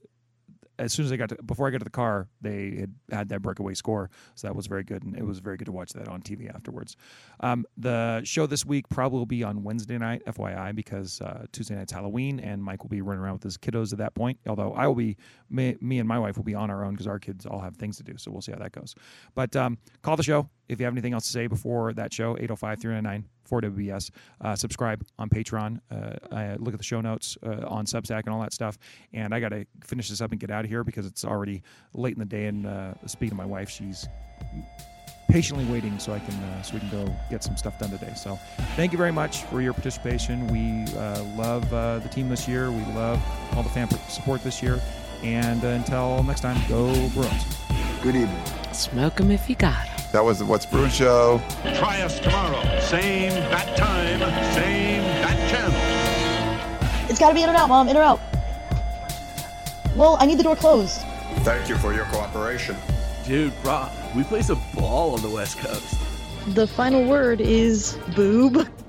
as soon as I got to, before I got to the car, they had had that breakaway score. So that was very good. And it was very good to watch that on T V afterwards. Um, the show this week probably will be on Wednesday night, F Y I, because uh, Tuesday night's Halloween and Mike will be running around with his kiddos at that point. Although I will be, me, me and my wife will be on our own because our kids all have things to do. So we'll see how that goes. But um, call the show if you have anything else to say before that show, eight oh five, three nine nine, four W B S. Uh, subscribe on Patreon. Uh, I look at the show notes uh, on Substack and all that stuff. And I got to finish this up and get out of here because it's already late in the day. And uh, speaking of my wife, she's patiently waiting so I can uh, so we can go get some stuff done today. So thank you very much for your participation. We uh, love uh, the team this year. We love all the fan support this year. And uh, until next time, go Bruins. Good evening. Smoke 'em if you got 'em. That was the What's Bruin Show. Try us tomorrow. Same bat time, same bat channel. It's gotta be in or out, Mom. In or out. Well, I need the door closed. Thank you for your cooperation. Dude, Rob, we play some ball on the West Coast. The final word is boob.